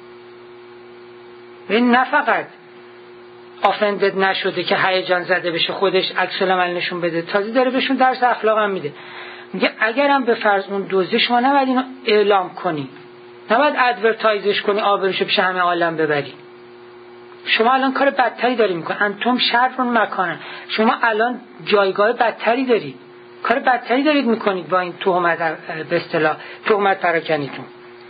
این نه فقط آفندد نشده که هیجان زده بشه خودش عکس العمل نشون بده، تازه داره بهشون درس اخلاق هم میده. میگه اگرم به فرض اون دزدی، شما نباید اینو اعلام کنی، نباید ادورتایزش کنی، آبروشو پیش همه عالم ببری. شما الان کار بدتری داری میکنی. انتم شرون مکانن، شما الان جایگاه بدتری دارید، کار بدتری دارید میکنید با این تهمت، به اصطلاح تهمت پراکنیتون.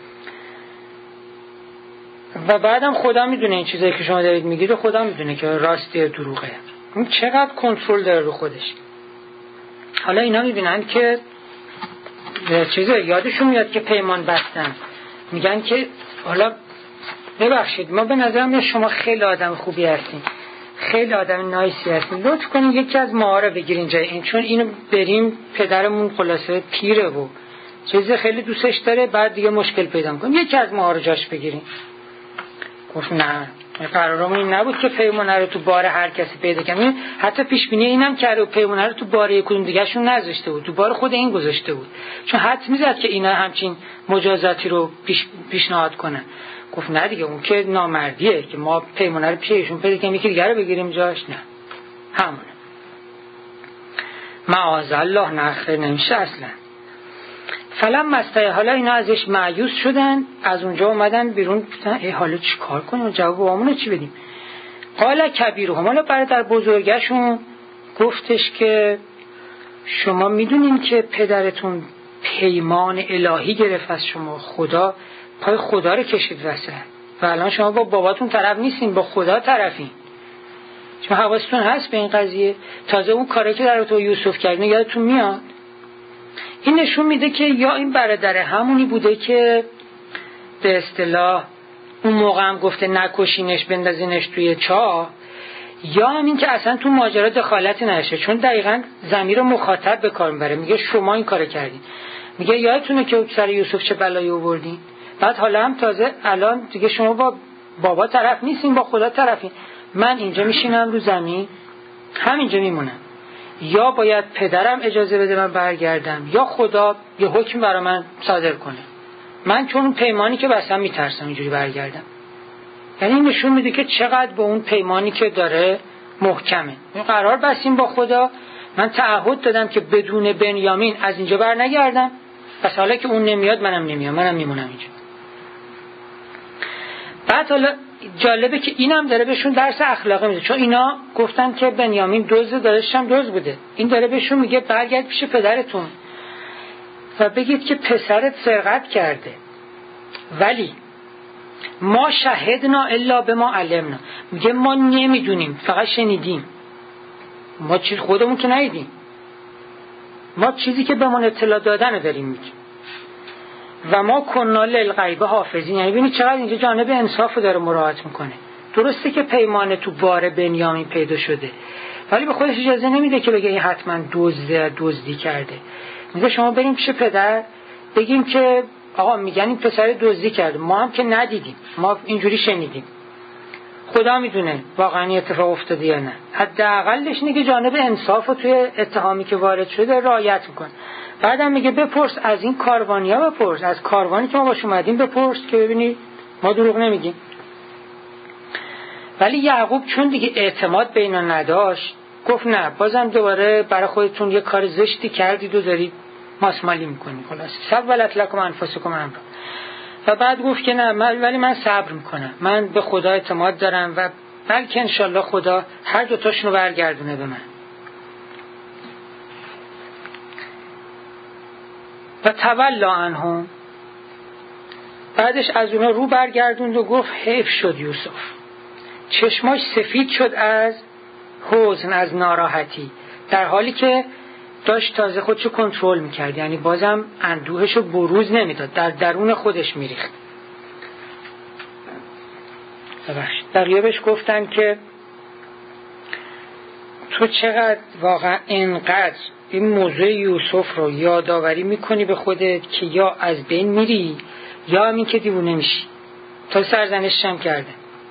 و بعدم خدا میدونه این چیزایی که شما دارید میگید، خدا میدونه که راسته یا دروغه. این چقدر کنترل داره رو خودش. حالا اینا میبینن که چیزه، یادشون میاد که پیمان بستن، میگن که حالا ببخشید ما به نظرم شما خیلی آدم خوبی هستین، خیلی آدم نایسی هستین، لطف کنین یکی از ماها رو بگیرین اینجا، این چون اینو بریم پدرمون خلاصه پیره و چیز خیلی دوستش داره، بعد دیگه مشکل پیدا می‌کنه، یکی از ماها رو جاش بگیرین. گفت نه، قرارمون این نبود که پیمانه رو تو بار هر کسی پیدا کنیم. حتی پیش بینی اینم کرده و پیمانه رو تو بار یکون دیگه شون نذاشته بود، تو بار خود این گذاشته بود، چون حد میزد که اینا همچین مجازاتی رو پیش پیشنهاد کنن. گفت نه دیگه، اون که نامردیه که ما پیمانه رو پیشون پیدا کنیم یکی دیگه رو بگیریم جاش، نه همونه. معاذالله، نه خیر نمیشه اصلا. فلم مسته، حالا اینا ازش مایوس شدن، از اونجا اومدن بیرون، گفتن ای حالا چی کار کنیم، جواب بابامونو چی بدیم؟ قال کبیرهم، حالا برادر بزرگشون گفتش که شما میدونین که پدرتون پیمان الهی گرفت از شما، خدا پای خدا رو کشید وسط و الان شما با باباتون طرف نیستین، با خدا طرفین. شما حواستون هست به این قضیه؟ تازه اون کاری که در تو یوسف کردین یادتون میاد؟ این نشون میده که یا این برادر همونی بوده که به اصطلاح اون موقع هم گفته نکشینش بندازینش توی چاه، یا هم این که اصلا تو ماجرا دخالتی نشه، چون دقیقاً ضمیر مخاطب به کار میبره، میگه شما این کارو کردین، میگه یادتونه که سر یوسف چه بلایی آوردین، بعد حالا هم تازه الان دیگه شما با بابا طرف نیستین، با خدا طرفین، من اینجا میشینم رو زمین همینجا میمونم، یا باید پدرم اجازه بده من برگردم یا خدا یه حکم برای من صادر کنه، من چون اون پیمانی که بستم میترسم اینجوری برگردم. یعنی این نشون میده که چقدر با اون پیمانی که داره محکمه. این قرار بستیم با خدا، من تعهد دادم که بدون بنیامین از اینجا بر نگردم، پس حالا که اون نمیاد منم نمیام، منم میمونم اینجا. بعد حالا جالبه که اینم داره بهشون درس اخلاقی میده، چون اینا گفتن که بنیامین دزد، داداشش هم دزد بوده، این داره بهشون میگه برگرد پیش پدرتون و بگید که پسرت سرقت کرده، ولی ما شهدنا الا به ما علمنا، میگه ما نمیدونیم، فقط شنیدیم، ما چیز خودمون که ندیدیم، ما چیزی که به ما اطلاع دادن رو داریم میگیم. و ما کنا للغیب حافظین، یعنی ببینید چقدر اینجا جانب انصاف رو داره مراعات میکنه. درسته که پیمانه تو بار بنیامین پیدا شده، ولی به خودش اجازه نمیده که بگه این حتما دزده، دزدی کرده. میگه شما بریم پیش پدر بگیم که آقا میگن این پسر دزدی کرده، ما هم که ندیدیم، ما اینجوری شنیدیم، خدا میدونه واقعا اتفاق افتاده یا نه. حداقلش اینه که جانب انصاف رو توی اتهامی که وارد شده رعایت میکنه. بعدم میگه بپرس از این کاروانیا، بپرس از کاروانی که ما باش اومدیم بپرس که ببینی ما دروغ نمیگیم. ولی یعقوب چون دیگه اعتماد به اینا نداشت گفت نه، بازم دوباره برای خودتون یه کار زشتی کردید و دارید ماسمالی میکنید، خلاص سولت لکم انفسکم امرا. و بعد گفت که نه، ولی من صبر میکنم، من به خدا اعتماد دارم و بلکه انشالله خدا هر دو تاشونو برگردونه به من. و تولا عنهم، بعدش از اونا رو برگردوند و گفت حیف شد یوسف، چشماش سفید شد از حزن، از ناراحتی، در حالی که داشت تازه خودشو کنترل میکرد، یعنی بازم اندوهشو بروز نمیداد، در درون خودش میریخت. بقیه بهش گفتن که تو چقدر واقعا اینقدر این موضوع یوسف رو یادآوری میکنی به خودت که یا از بین میری یا همین که دیوونه میشی. تا سرزنشش هم کرده.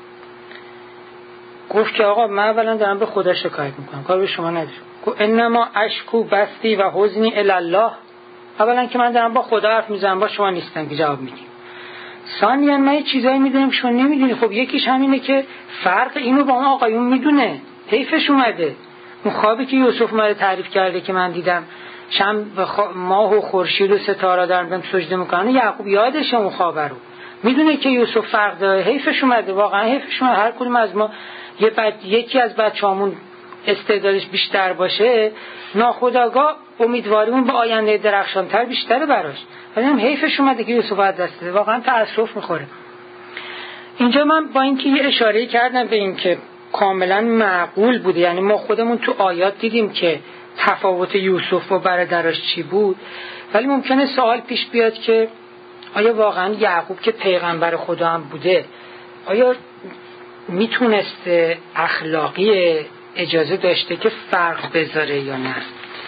گفت که آقا من اولا دارم به خدا شکایت میکنم، کار به شما ندارم. گفت انما اشکو بستی و حزنی الله، اولا که من دارم با خدا حرف میزنم، با شما نیستم که جواب میدیم. ثانیاً من یه چیزایی میدونم شما نمیدونی. خب یکیش همینه که فرق اینو با اون آقایون میدونه، حیفش اومده. اون خوابی که یوسف اومده تعریف کرده که من دیدم شم ماه و خورشید و ستاره دارن بهم سجده میکنن، یعقوب یادشه اون خواب رو، میدونه که یوسف فرق داره، حیفش اومده، واقعا حیفش اومده. هر کدوم از ما یه بچ... یکی از بچه‌هامون استعدادش بیشتر باشه، ناخودآگاه امیدواریمون به آینده درخشانتر بیشتره براش، ولی هم حیفش اومده که یوسف از دست بده، واقعا تأسف میخوره. اینجا من با اینکه یه اشاره کردم به این که کاملا معقول بوده، یعنی ما خودمون تو آیات دیدیم که تفاوت یوسف و برادرش چی بود، ولی ممکنه سوال پیش بیاد که آیا واقعا یعقوب که پیغمبر خدا هم بوده، آیا میتونسته اخلاقی اجازه داشته که فرق بذاره یا نه.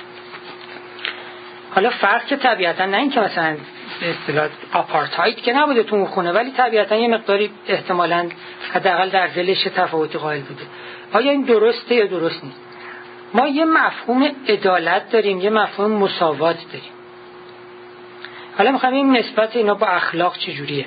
حالا فرق که طبیعتا نه این که مثلا به اصطلاح آپارتاید که نبوده تو اون خونه، ولی طبیعتا یه مقداری احتمالاً حداقل در دلش تفاوتی قائل بوده. آیا این درسته یا درست نیست؟ ما یه مفهوم عدالت داریم، یه مفهوم مساوات داریم. حالا میخوام این نسبت اینا با اخلاق چجوریه.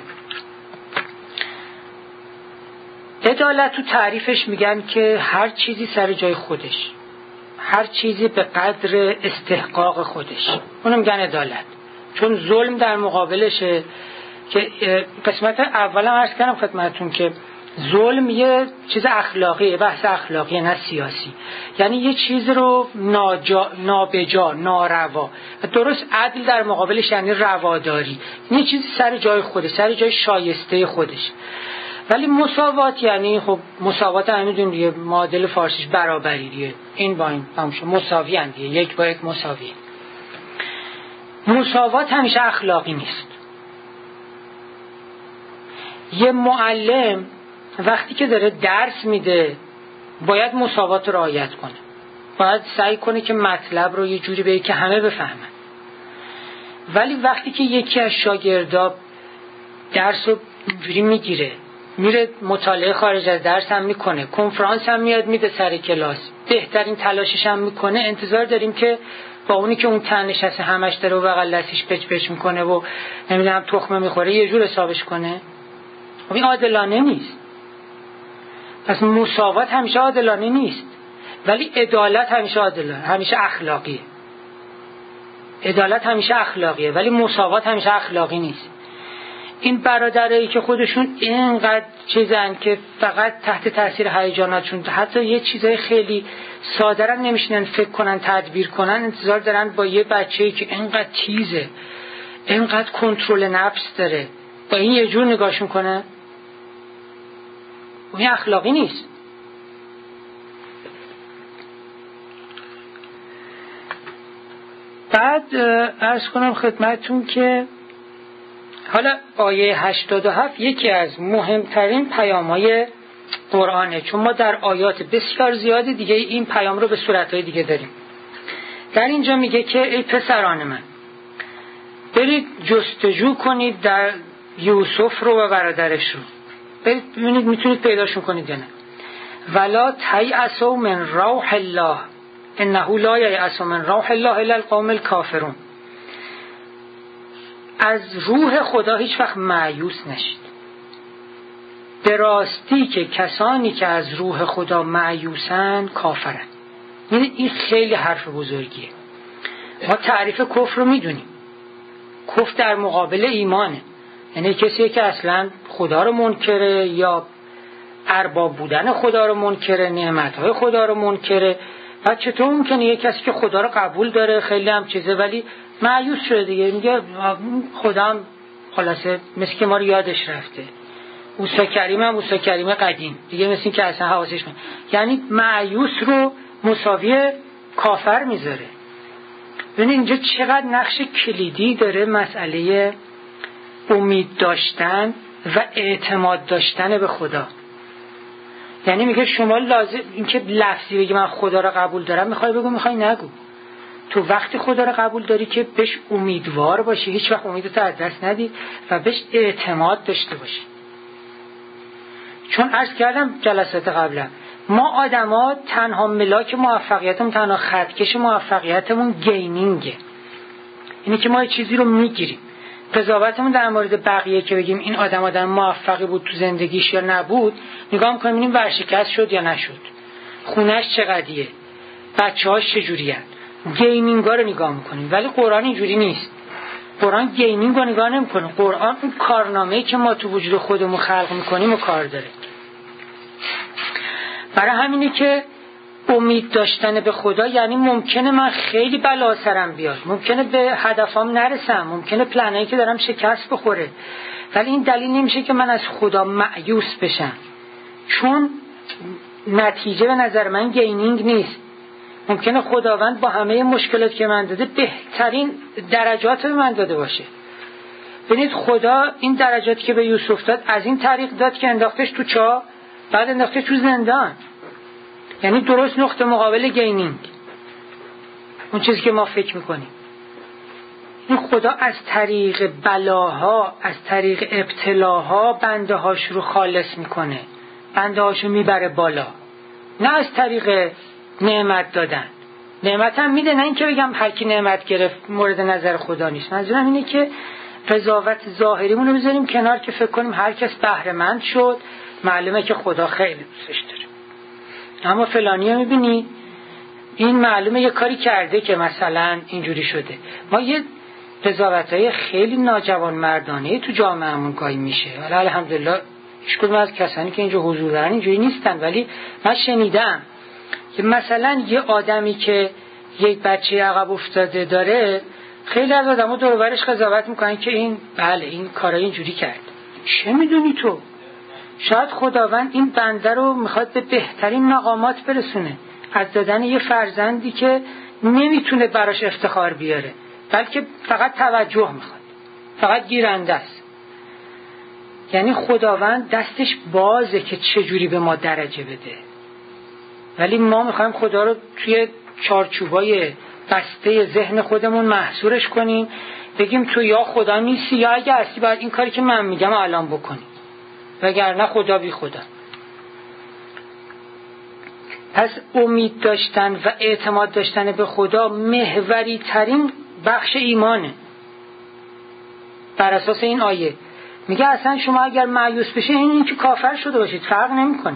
عدالت تو تعریفش میگن که هر چیزی سر جای خودش، هر چیزی به قدر استحقاق خودش، اونو میگن عدالت. چون ظلم در مقابلشه که قسمت اولا عرض کردم خدمتتون که ظلم یه چیز اخلاقیه، بحث اخلاقیه نه سیاسی. یعنی یه چیز رو ناجا، نابجا، ناروا. درست عدل در مقابلش یعنی رواداری، یه چیزی سر جای خودش، سر جای شایسته خودش. ولی مساوات یعنی خب مساوات هم میدونید دیگه، معادل فارسیش برابری دیگه، این با این همشه مساوی هم دیگه، یک با یک مساویه. مساوات همیشه اخلاقی نیست. یه معلم وقتی که داره درس میده باید مساوات رو رعایت کنه، باید سعی کنه که مطلب رو یه جوری بگه که همه بفهمن. ولی وقتی که یکی از شاگردا درس رو اینجوری میگیره، میره مطالعه خارج از درس هم میکنه، کنفرانس هم میاد میده سر کلاس، بهترین تلاشش هم میکنه، انتظار داریم که با اونی که اون تنش هست همش داره و بغل دستش پچ پچ میکنه و نمیدونم تخمه میخوره یه جور حسابش کنه؟ خب این عادلانه نیست. پس مساوات همیشه عادلانه نیست، ولی عدالت همیشه عادلانه، همیشه اخلاقیه. عدالت همیشه اخلاقیه ولی مساوات همیشه اخلاقی نیست. این برادرایی که خودشون اینقدر چیزن که فقط تحت تاثیر هیجاناتشون حتی یه چیزای خیلی ساده را نمیشنن فکر کنن تدبیر کنن، انتظار دارن با یه بچه‌ای که اینقدر تیزه، اینقدر کنترل نفس داره، با این یه جور نگاهشون کنه. این اخلاقی نیست. بعد عرض کنم خدمتون که حالا آیه هشتاد و هفت یکی از مهمترین پیام‌های قرآنه، چون ما در آیات بسیار زیاد دیگه این پیام رو به صورت‌های دیگه داریم. در اینجا میگه که ای پسران من، برید جستجو کنید در یوسف رو و برادرش رو، برید ببینید میتونید پیداشون کنید یا نه. ولا تیأسوا من روح الله انه لا ییأس من روح الله الا القوم الکافرون. از روح خدا هیچ وقت مایوس نشید. به راستی که کسانی که از روح خدا مایوسن کافرن. این خیلی حرف بزرگیه. ما تعریف کفر رو میدونیم. کفر در مقابل ایمانه. یعنی کسی که اصلا خدا رو منکره یا ارباب بودن خدا رو منکره، نعمتهای خدا رو منکره. و چطور ممکنه یک کسی که خدا رو قبول داره خیلی هم چیزه ولی مایوس شده دیگه، میگه خدا هم خلاصه مثل که ما رو یادش رفته، موسی کریم هم موسی کریم قدیم دیگه، مثل این که اصلا حواسش من. یعنی مایوس رو مساوی کافر میذاره. ببینید اینجا چقدر نقش کلیدی داره مسئله امید داشتن و اعتماد داشتن به خدا. یعنی میگه شما لازم اینکه لفظی بگی من خدا رو قبول دارم، میخوای بگو میخوای نگو، تو وقتی خدا رو قبول داری که بهش امیدوار باشی، هیچ وقت امیدت از دست ندی و بهش اعتماد داشته باشی. چون عرض کردم جلسات قبلا، ما آدما تنها ملاک موفقیتمون، تنها خطکش موفقیتمون گینینگه. اینه که ما یه چیزی رو میگیریم. قضاوتمون در مورد بقیه که بگیم این آدم آدم موفقی بود تو زندگیش یا نبود، نگاه میکنیم این ورشکست شد یا نشد، خونهش چقدیه، بچه‌هاش چجوریه، گیمینگا رو نگاه میکنیم. ولی قرآن اینجوری نیست. قرآن گیمینگ رو نگاه نمیکنه. قرآن اون کارنامه‌ای که ما تو وجود خودمون خلق میکنیم و کار داره. برای همینه که امید داشتن به خدا یعنی ممکنه من خیلی بلا سرم بیاد، ممکنه به هدفام نرسم، ممکنه پلنایی که دارم شکست بخوره، ولی این دلیل نمیشه که من از خدا مایوس بشم، چون نتیجه به نظر من گینینگ نیست. ممکنه خداوند با همه مشکلات که من داده بهترین درجات به من داده باشه. ببینید خدا این درجاتی که به یوسف داد از این طریق داد که انداختش تو چاه بعد انداخته تو زندان. یعنی درست نقطه مقابل گینینگ، اون چیزی که ما فکر میکنیم. این خدا از طریق بلاها، از طریق ابتلاها بنده هاش رو خالص میکنه، بنده هاشو میبره بالا، نه از طریق نعمت دادن. نعمت هم میده، نه این که بگم هر کی نعمت گرفت مورد نظر خدا نیست. منظورم اینه که قضاوت ظاهریمون رو بذاریم کنار که فکر کنیم هر کس بهره مند شد، معلومه که خدا خیلی دوستش داره. اما فلانی رو میبینی این معلومه یه کاری کرده که مثلا اینجوری شده. ما یه قضاوت‌های خیلی ناجوان مردانه تو جامعهمون گاهی میشه. حالا الحمدلله هیچ کدوم از کسانی که اینجا حضور دارن اینجوری نیستن، ولی من شنیدم که مثلا یه آدمی که یک بچه عقب افتاده داره، خیلی از آدم‌ها دور و برش قضاوت میکنن که این بله این کارا اینجوری کرد. چه میدونی تو؟ شاید خداوند این بنده رو میخواد به بهترین مقامات برسونه، از دادن یه فرزندی که نمیتونه براش افتخار بیاره، بلکه فقط توجه میخواد، فقط گیرنده است. یعنی خداوند دستش بازه که چجوری به ما درجه بده، ولی ما میخوایم خدا رو توی چارچوبای بسته ذهن خودمون محصورش کنیم، بگیم تو یا خدا نیستی یا اگه هستی باید این کاری که من میگم الان بکنی، وگرنه خدا بی خدا. پس امید داشتن و اعتماد داشتن به خدا محوری ترین بخش ایمانه. بر اساس این آیه میگه اصلا شما اگر مایوس بشه این این که کافر شده باشید، فرق نمیکنه.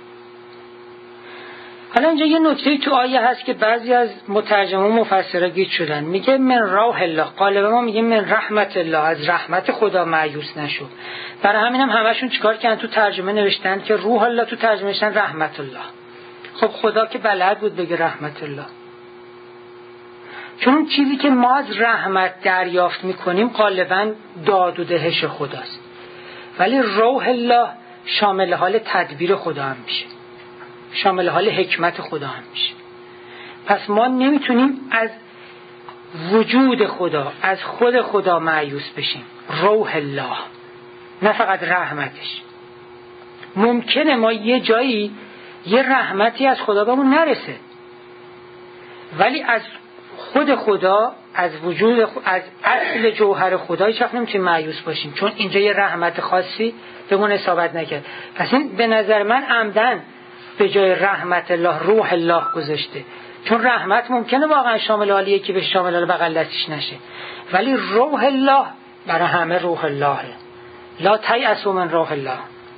حالا اینجا یه نکته تو آیه هست که بعضی از مترجمان و مفسرها گیج شدن. میگه من راه الله، غالبا ما میگه من رحمت الله، از رحمت خدا مایوس نشو. برای همین هم همشون چیکار کردن تو ترجمه نوشتن که روح الله، تو ترجمه نوشتن رحمت الله. خب خدا که بلد بود بگه رحمت الله، چون اون چیزی که ما از رحمت دریافت میکنیم غالبا داد و دهش خداست، ولی روح الله شامل حال تدبیر خدا هم میشه، شامل حال حکمت خدا هم میشه. پس ما نمیتونیم از وجود خدا، از خود خدا مایوس بشیم. روح الله، نه فقط رحمتش. ممکنه ما یه جایی یه رحمتی از خدا بهمون نرسه، ولی از خود خدا، از وجود خود، از اصل جوهر خدا هیچ وقت نمیتونیم مایوس باشیم، چون اینجا یه رحمت خاصی بهمون اصابت نکرد. پس این به نظر من عمدن به جای رحمت الله روح الله گذاشته، چون رحمت ممکنه واقعا شامل حالیه که به شامل حال بغل دستش نشه، ولی روح الله برای همه روح اللهه. لا تیأسوا من روح الله.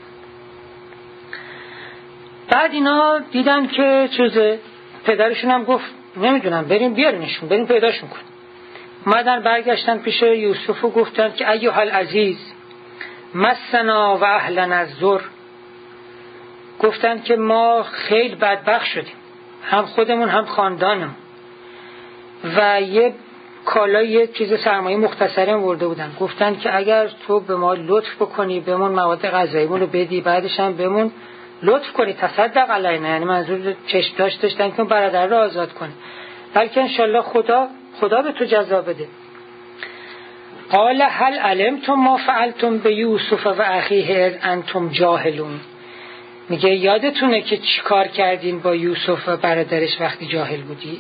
بعد اینا دیدن که چیزه، پدرشون هم گفت نمیدونم بریم بیارینشون، بریم پیداشون کن. اومدن برگشتن پیش یوسف و گفتن که ایها العزیز مسنا و اهلنا الضر، گفتن که ما خیلی بدبخت شدیم، هم خودمون هم خاندانم، و یه کالای یه چیز سرمایه مختصری هم ورده بودن. گفتن که اگر تو به ما لطف بکنی، بهمون مواد غذاییمون رو بدی، بعدش هم بهمون لطف کنی، تصدق علینا، یعنی منظور چشم داشت داشتن که برادر رو آزاد کنی، بلکه انشالله خدا خدا به تو جزا بده. قال هل علمتم ما فعلتم به یوسف و اخیه اذ انتم جاهلون. میگه یادتونه که چی کار کردین با یوسف و برادرش وقتی جاهل بودی؟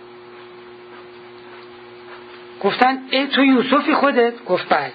گفتن ای تو یوسفی خودت؟ گفت بله.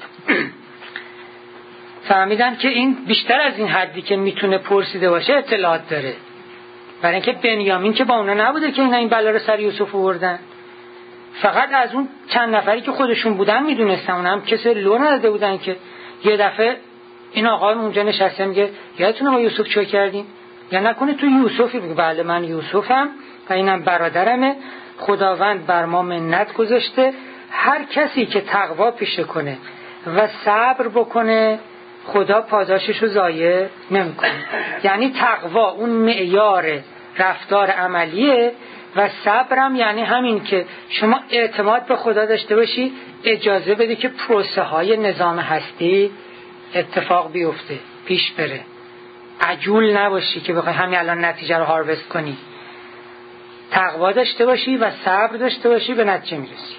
فهمیدن که این بیشتر از این حدی که میتونه پرسیده باشه اطلاعات داره، برای اینکه بنیامین که با اونا نبوده که اینا این بلا رو سر یوسف آوردن، فقط از اون چند نفری که خودشون بودن میدونستن، اونم کسی لو نداده بودن که یه دفعه این آقا اونجا نشسته میگه یادتونه ما یوسف چه کردیم؟ یا نکنه تو یوسفی؟ بگه بله من یوسفم و اینم برادرمه، خداوند بر ما منت گذاشته، هر کسی که تقوا پیشه کنه و صبر بکنه خدا پاداشش رو ضایع نمیکنه. یعنی تقوا اون معیار رفتار عملیه و صبرم یعنی همین که شما اعتماد به خدا داشته باشی، اجازه بده که پروسه های نظام هستی اتفاق بیفته، پیش بره، عجول نباشی که بخوای همین الان نتیجه رو هاروست کنی. تقوا داشته باشی و صبر داشته باشی، به نتیجه میرسی.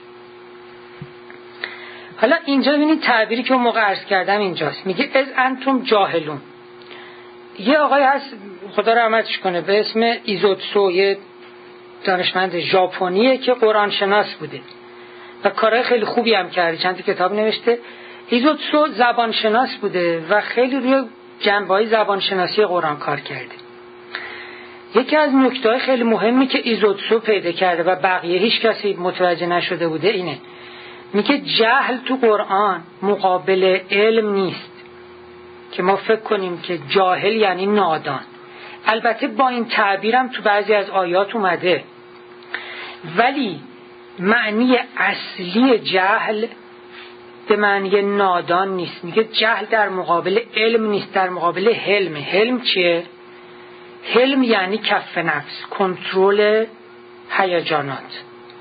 حالا اینجا ببینید تعبیری که اون موقع عرض کردم اینجاست، میگه از انتم جاهلون. یه آقای هست خدا رحمتش کنه به اسم ایزوتسو، یه دانشمند ژاپنیه که قرآن شناس بوده و کارهای خیلی خوبی هم کرده، چند تا کتاب نوشته. ایزوتسو زبان شناس بوده و خیلی روی جنبه‌های زبان شناسی قرآن کار کرده. یکی از نکته‌های خیلی مهمی که ایزوتسو پیدا کرده و بقیه هیچ کسی متوجه نشده بوده اینه، میگه جهل تو قرآن مقابل علم نیست که ما فکر کنیم که جاهل یعنی نادان. البته با این تعبیرم تو بعضی از آیات اومده، ولی معنی اصلی جهل به معنی نادان نیست. میگه جهل در مقابل علم نیست، در مقابل حلم. حلم چیه؟ حلم یعنی کف نفس، کنترل هیجانات.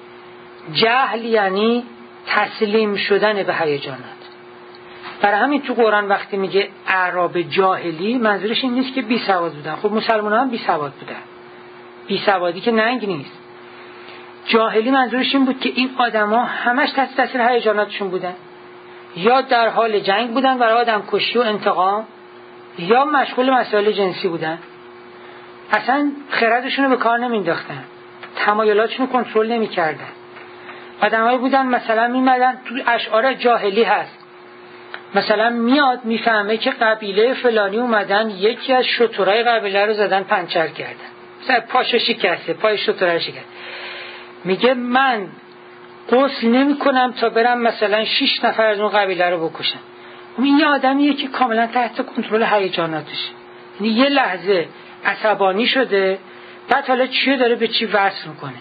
جهل یعنی تسلیم شدن به هیجانات. برای همین تو قرآن وقتی میگه اعراب جاهلی، منظورش این نیست که بی سواد بودن. خب مسلمان هم بی سواد بودن، بی سوادی که ننگ نیست. جاهلی منظورش این بود که این آدما همش تحت تاثیر هیجاناتشون بودن، یا در حال جنگ بودن برای آدم کشی و انتقام، یا مشغول مسائل جنسی بودن. اصلا خردشون رو به کار نمینداختن، تمایلاتشون رو کنترل نمیکردن. آدمایی بودن مثلا میمدن تو اشعار جاهلی هست، مثلا میاد میفهمه که قبیله فلانی اومدن یکی از شترای قبیله رو زدن پنچر کردن، مثلا پاشو شکسته، پای شتره شکسته، میگه من غسل نمی کنم تا برم مثلا شش نفر از اون قبیله رو بکشم. این یه آدمیه که کاملا تحت کنترل هیجاناتشه، یعنی یه لحظه عصبانی شده، بعد حالا چیه داره به چی وصل میکنه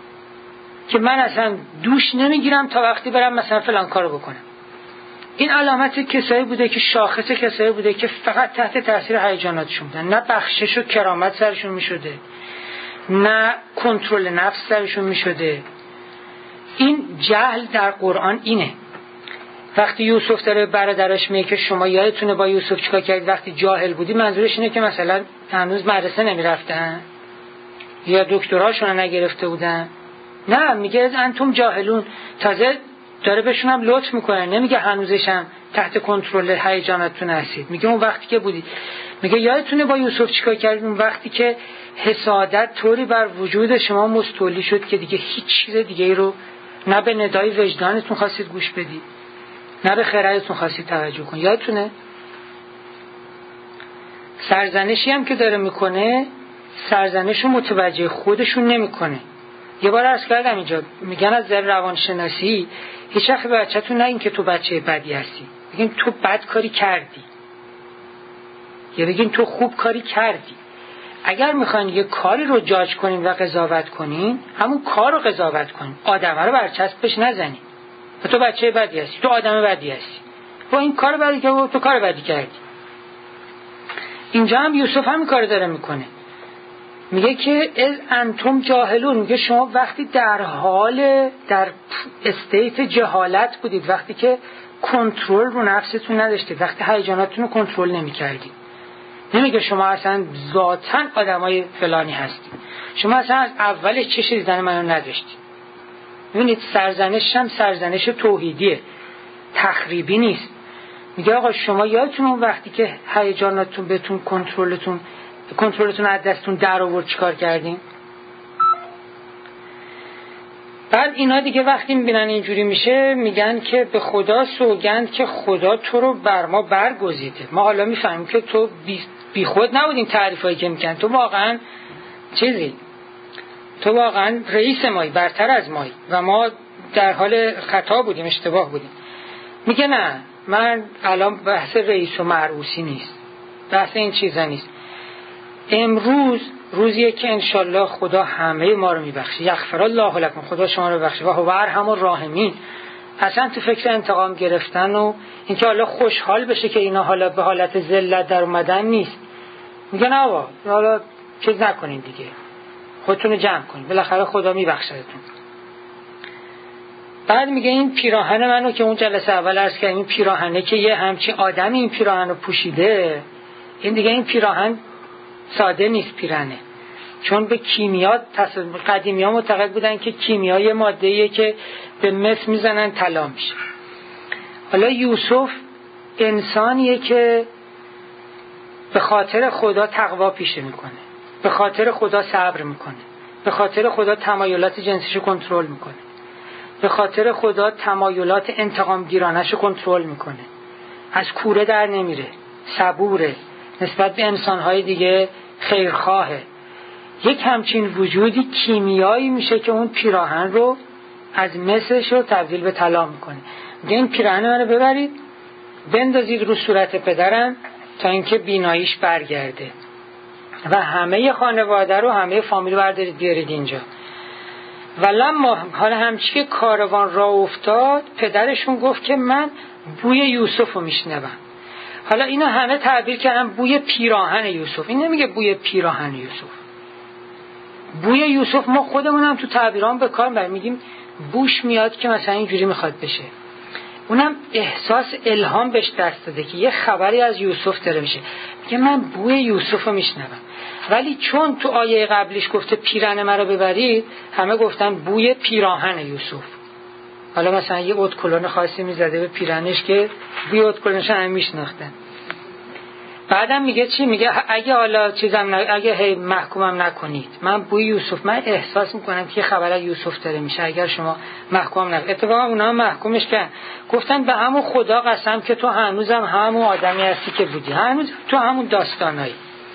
که من اصلا دوش نمیگیرم تا وقتی برم مثلا فلان کارو بکنم. این علامت کسایی بوده که شاخص کسایی بوده که فقط تحت تاثیر هیجاناتشون بودن، نه بخشش و کرامت سرشون میشده، نه کنترل نفس سرشون میشده. این جهل در قرآن اینه. وقتی یوسف داره برادرش میگه که شما یادتونه با یوسف چیکار کردید وقتی جاهل بودی، منظورش اینه که مثلا هنوز مدرسه نمیرفتن یا دکتراشون نگرفته بودن. نه، میگه انتم جاهلون. تازه داره بهشون هم لطف میکنه، نمیگه هنوزشم تحت کنترل هیجاناتتون هستید. میگه اون وقتی که بودید، میگه یادتونه با یوسف چیکار کردید اون وقتی که حسادت طوری بر وجود شما مستولی شد که دیگه هیچ چیز دیگه ای رو نه به ندای وجدانتون خواستید گوش بدید، نه به خردتون خواستید توجه کنید. یادتونه؟ سرزنشی هم که داره میکنه، سرزنشو متوجه خودشون نمیکنه. یه بار عرض کردم اینجا، میگن از نظر روانشناسی هیچ وقت به بچه‌تون نگین که تو بچه بدی هستی، بگین تو بد کاری کردی، یا بگین تو خوب کاری کردی. اگر میخواین یه کاری رو جاج کنین و قضاوت کنین، همون کار رو قضاوت کنین، آدمه رو برچسبش نزنین. تو بچه بدی هستی، تو آدم بدی هستی، با این کار بدی که تو کار بدی کردی. اینجا هم یوسف هم کار داره میکنه، میگه که از انتم جاهلون. میگه شما وقتی در حال در استیت جهالت بودید، وقتی که کنترل رو نفستون نداشتید، وقتی هیجاناتتون رو کنترل نمی‌کردید. نمیگه شما اصلا ذاتاً آدمای فلانی هستید، شما اصلا از اولش چشم دیدن منو نداشتید. ببینید سرزنش هم سرزنش توحیدیه، تخریبی نیست. میگه آقا شما یادتون اون وقتی که هیجاناتتون بهتون کنترلتون کنترلتون از دستتون در آورد چیکار کردین؟ بعد اینا دیگه وقتی میبینن اینجوری میشه، میگن که به خدا سوگند که خدا تو رو بر ما برگزیده. ما حالا میفهمیم که تو بی, بی خود نبودین تعریفایی که میکنن، تو واقعا چیزی، تو واقعا رئیس مایی، برتر از مایی و ما در حال خطا بودیم، اشتباه بودیم. میگه نه، من الان بحث رئیس و مرعوسی نیست، بحث این چیزا نیست. امروز روزیه که انشالله خدا همه ما رو میبخشه، یغفر الله لکم، خدا شما رو ببخشه و هو ارحم الراحمین. اصلا تو فکر انتقام گرفتن و اینکه حالا خوشحال بشه که اینا حالا به حالت ذلت در اومدن نیست. میگن آقا حالا چیز نکنین دیگه، خودتون رو جمع کنین، بالاخره خدا میبخشهتون. بعد میگه این پیراهن منو که اون جلسه اول عرض کردم، این پیراهنه که یه همچین آدمی این پیراهن رو پوشیده، این دیگه این پیراهن ساده نیست پیرانه، چون به کیمیا قدیمی ها معتقد بودن که کیمیا یه ماده‌ایه که به مس میزنن طلا میشه. حالا یوسف انسانیه که به خاطر خدا تقوا پیشه میکنه، به خاطر خدا صبر میکنه، به خاطر خدا تمایلات جنسیشو کنترل میکنه، به خاطر خدا تمایلات انتقام گیرانشو کنترل میکنه، از کوره در نمیره، صبوره، نسبت به انسانهای دیگه خیرخواهه. یک همچین وجودی کیمیایی میشه که اون پیراهن رو از مسش رو تبدیل به طلا میکنه. این پیراهن من رو ببرید بندازید رو صورت پدرم تا اینکه بیناییش برگرده و همه خانواده رو، همه فامیل بردارید بیارید اینجا. و لما حالا همچی که کاروان راه افتاد، پدرشون گفت که من بوی یوسف رو میشنوم. حالا اینا همه تعبیر کردن بوی پیراهن یوسف، این نمیگه بوی پیراهن یوسف. بوی یوسف ما خودمون هم تو تعبیران به کار میبریم، میگیم بوش میاد که مثلا اینجوری میخواد بشه. اونم احساس الهام بهش دست داده که یه خبری از یوسف داره میشه، میگه من بوی یوسف رو میشنوم. ولی چون تو آیه قبلیش گفته پیراهن مرا ببرید، همه گفتن بوی پیراهن یوسف. حالا مثلا یه ادکلون خاصی میزده به پیراهنش که بوی ادکلونش هم میشناختن. بعدم میگه چی؟ میگه اگه حالا چیزم ن... اگه هی محکومم نکنید، من بوی یوسف، من احساس میکنم که خبر از یوسف داره میشه، اگر شما محکوم نکنید. اتفاقا اونا محکومش کردن، گفتن به همون خدا قسم که تو هنوزم همون آدمی هستی که بودی، هنوز تو همون داستانایی.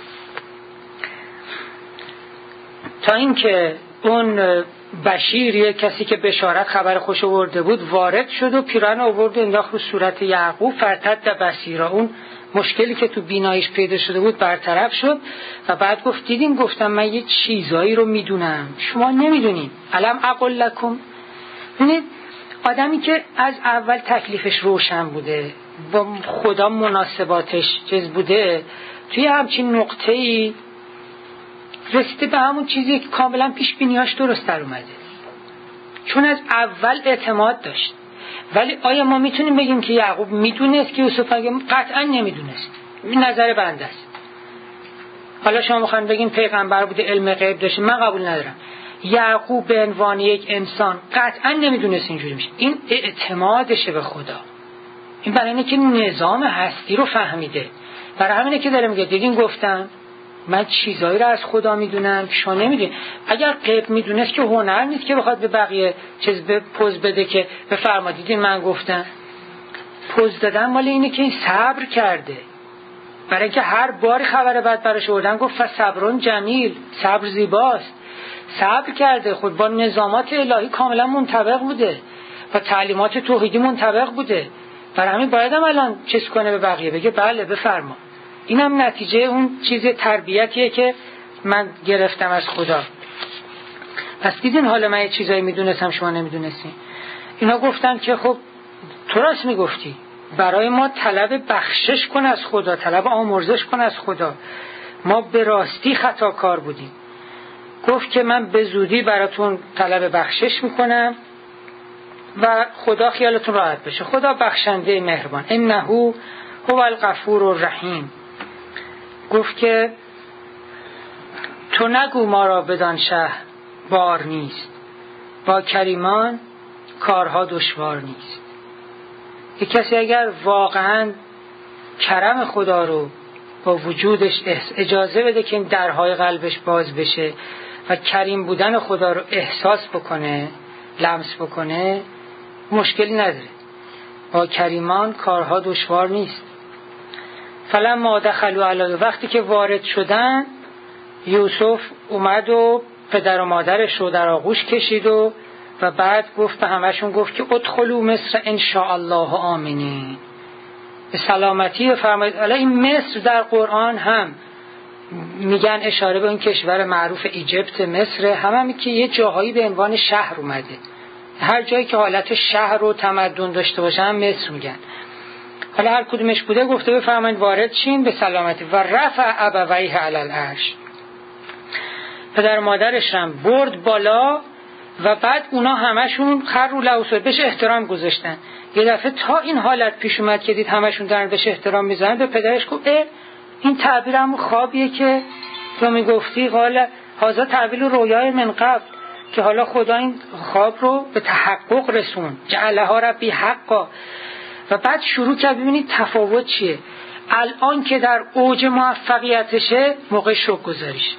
تا اینکه اون بشیر، یک کسی که بشارت خبر خوش آورده بود، وارد شد و پیراهن آورد انداخت رو صورت یعقوب. فرتد بصیرا، اون مشکلی که تو بیناییش پیدا شده بود برطرف شد و بعد گفت دیدین گفتم من یه چیزایی رو میدونم شما نمیدونین، علم اقول لکم. ببینید آدمی که از اول تکلیفش روشن بوده، با خدا مناسباتش چیز بوده، توی همچین نقطه‌ای رسیده به همون چیزی که کاملا پیش بینیاش درست در اومده، چون از اول اعتماد داشت. ولی آیا ما میتونیم بگیم که یعقوب میدونست که یوسف اگه؟ قطعا نمیدونست، این نظر بنده است. حالا شما میخواین بگین پیغمبر بوده علم غیب داشته، من قبول ندارم. یعقوب به عنوان یک انسان قطعا نمیدونست اینجوری میشه. این اعتمادشه به خدا، این برای اینه که نظام هستی رو فهمیده. برای همینه که داره میگه دیدین گفتم من چیزایی رو از خدا میدونم که شما نمیدونید. اگر غیب میدونست که هنر نیست که بخواد به بقیه چیز به پوز بده که بفرما دیدین من گفتم. پوز دادن مال اینه که این صبر کرده، برای اینکه هر باری خبر بد براش آوردن گفت فصبرون جمیل، صبر زیباست. صبر کرده، خود با نظامات الهی کاملا منطبق بوده و تعلیمات توحیدی منطبق بوده. برای همین باید هم الان چیز کنه به بقیه، بگه بله بفرما. این هم نتیجه اون چیز تربیتیه که من گرفتم از خدا. پس دیدین حالا من یه چیزایی میدونستم شما نمیدونستین. اینا گفتن که خب تو راست میگفتی، برای ما طلب بخشش کن از خدا، طلب آمرزش کن از خدا، ما به راستی خطاکار بودیم. گفت که من به زودی براتون طلب بخشش میکنم و خدا خیالتون راحت بشه، خدا بخشنده مهربان، انه هو الغفور الرحیم. گفت که تو نگو ما را بدان شه بار نیست، با کریمان کارها دشوار نیست. یک کسی اگر واقعا کرم خدا رو با وجودش اجازه بده که این درهای قلبش باز بشه و کریم بودن خدا رو احساس بکنه، لمس بکنه، مشکلی نداره. با کریمان کارها دشوار نیست. فلما دخلوا علی، وقتی که وارد شدن یوسف اومد و پدر و مادرش رو در آغوش کشید و و بعد گفت به همشون، گفت که ادخلوا مصر ان شاء الله آمنین، به سلامتی بفرمایید. حالا این مصر در قرآن هم میگن اشاره به این کشور معروف ایجیپت، مصر، هم هم که یه جاهایی به عنوان شهر اومده، هر جایی که حالت شهر و تمدن داشته باشن مصر میگن. حالا هر کدومش بوده گفته بفرمایید وارد شین به سلامتی. و رفع ابویه علی العرش، پدر مادرش هم برد بالا و بعد اونا همشون خر رو لوسه بهش احترام گذاشتن. یه دفعه تا این حالت پیش اومد که دید همشون دارن بهش احترام میزنن، به پدرش گفت اه این تعبیر هم خوابیه که تو میگفتی، قال هذا تعبیر رویای من قبل، که حالا خدا این خواب رو به تحقق رسون، جعلها ربی حقا. و بعد شروع کرد ببینید تفاوت چیه. الان که در اوج موفقیتشه موقع شوک گذاریش.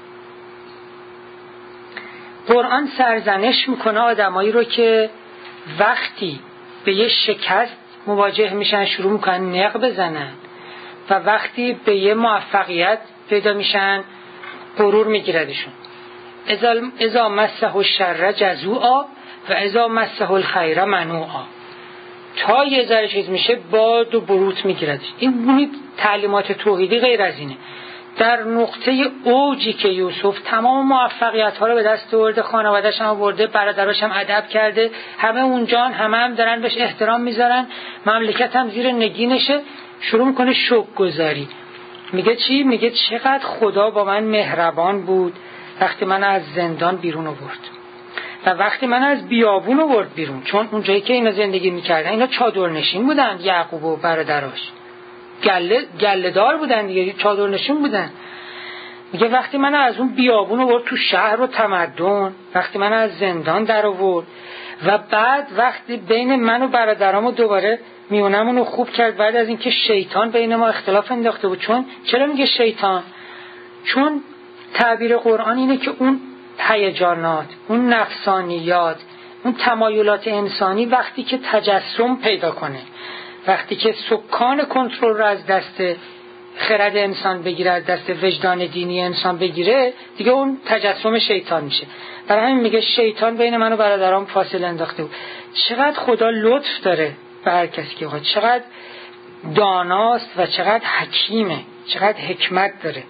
قرآن سرزنش میکنه آدمایی رو که وقتی به یه شکست مواجه میشن شروع میکنن نق بزنن و وقتی به یه موفقیت پیدا میشن غرور میگیردشون. اذا مسه الشر جزوعا و اذا مسه الخیر منوعا. تا یه ذره چیز میشه باد و بروت میگیردش. این تعلیمات توحیدی غیر از اینه. در نقطه اوجی که یوسف تمام موفقیت ها رو به دست آورده، خانواده‌اش هم آورده، برادرش هم ادب کرده، همه اونجان همه هم دارن بهش احترام میذارن، مملکت هم زیر نگینشه، شروع میکنه شوک گذاری. میگه چی؟ میگه چقدر خدا با من مهربان بود وقتی من از زندان بیرون آورد و وقتی من از بیابون آورد بیرون. چون اونجایی که اینا زندگی میکردن اینا چادرنشین بودن، یعقوب و برادراش گله گله دار بودن دیگه، چادرنشین بودن. میگه وقتی من از اون بیابون آورد تو شهر و تمدن، وقتی من از زندان در آورد و بعد وقتی بین من و برادرامو دوباره میونمون رو خوب کرد بعد از اینکه شیطان بین ما اختلاف انداخته بود. چون چرا میگه شیطان؟ چون تعبیر قرآن اینه که اون هیجانات، اون نفسانیات، اون تمایلات انسانی وقتی که تجسم پیدا کنه، وقتی که سکان کنترل رو از دست خرد انسان بگیره، از دست وجدان دینی انسان بگیره، دیگه اون تجسم شیطان میشه. برای همین میگه شیطان بین من و برادرام فاصله انداخته بود. چقدر خدا لطف داره به هر کسی که بخواد، چقدر داناست و چقدر حکیمه، چقدر حکمت داره.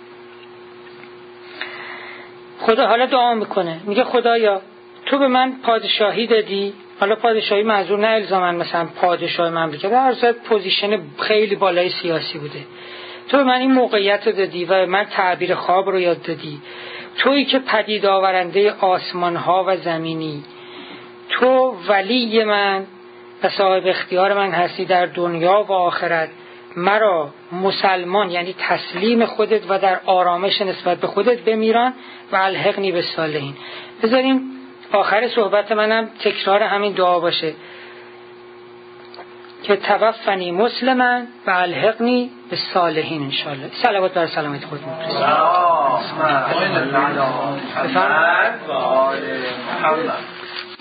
خدا حالا دعا میکنه، میگه خدایا تو به من پادشاهی دادی، حالا پادشاهی منظور نه الزاماً مثلا پادشاه مملکت، در صورت پوزیشن خیلی بالای سیاسی بوده. تو به من این موقعیت رو دادی و من تعبیر خواب رو یاد دادی. تویی که پدید آورنده آسمان ها و زمینی، تو ولی من و صاحب اختیار من هستی در دنیا و آخرت. مرا مسلمان یعنی تسلیم خودت و در آرامش نسبت به خودت بمیران و الحقنی به صالحین. بذارین آخر صحبت منم تکرار همین دعا باشه که توفنی مسلما و الحقنی به صالحین انشاءالله. صلوات بر سلامت خود می‌فرستم.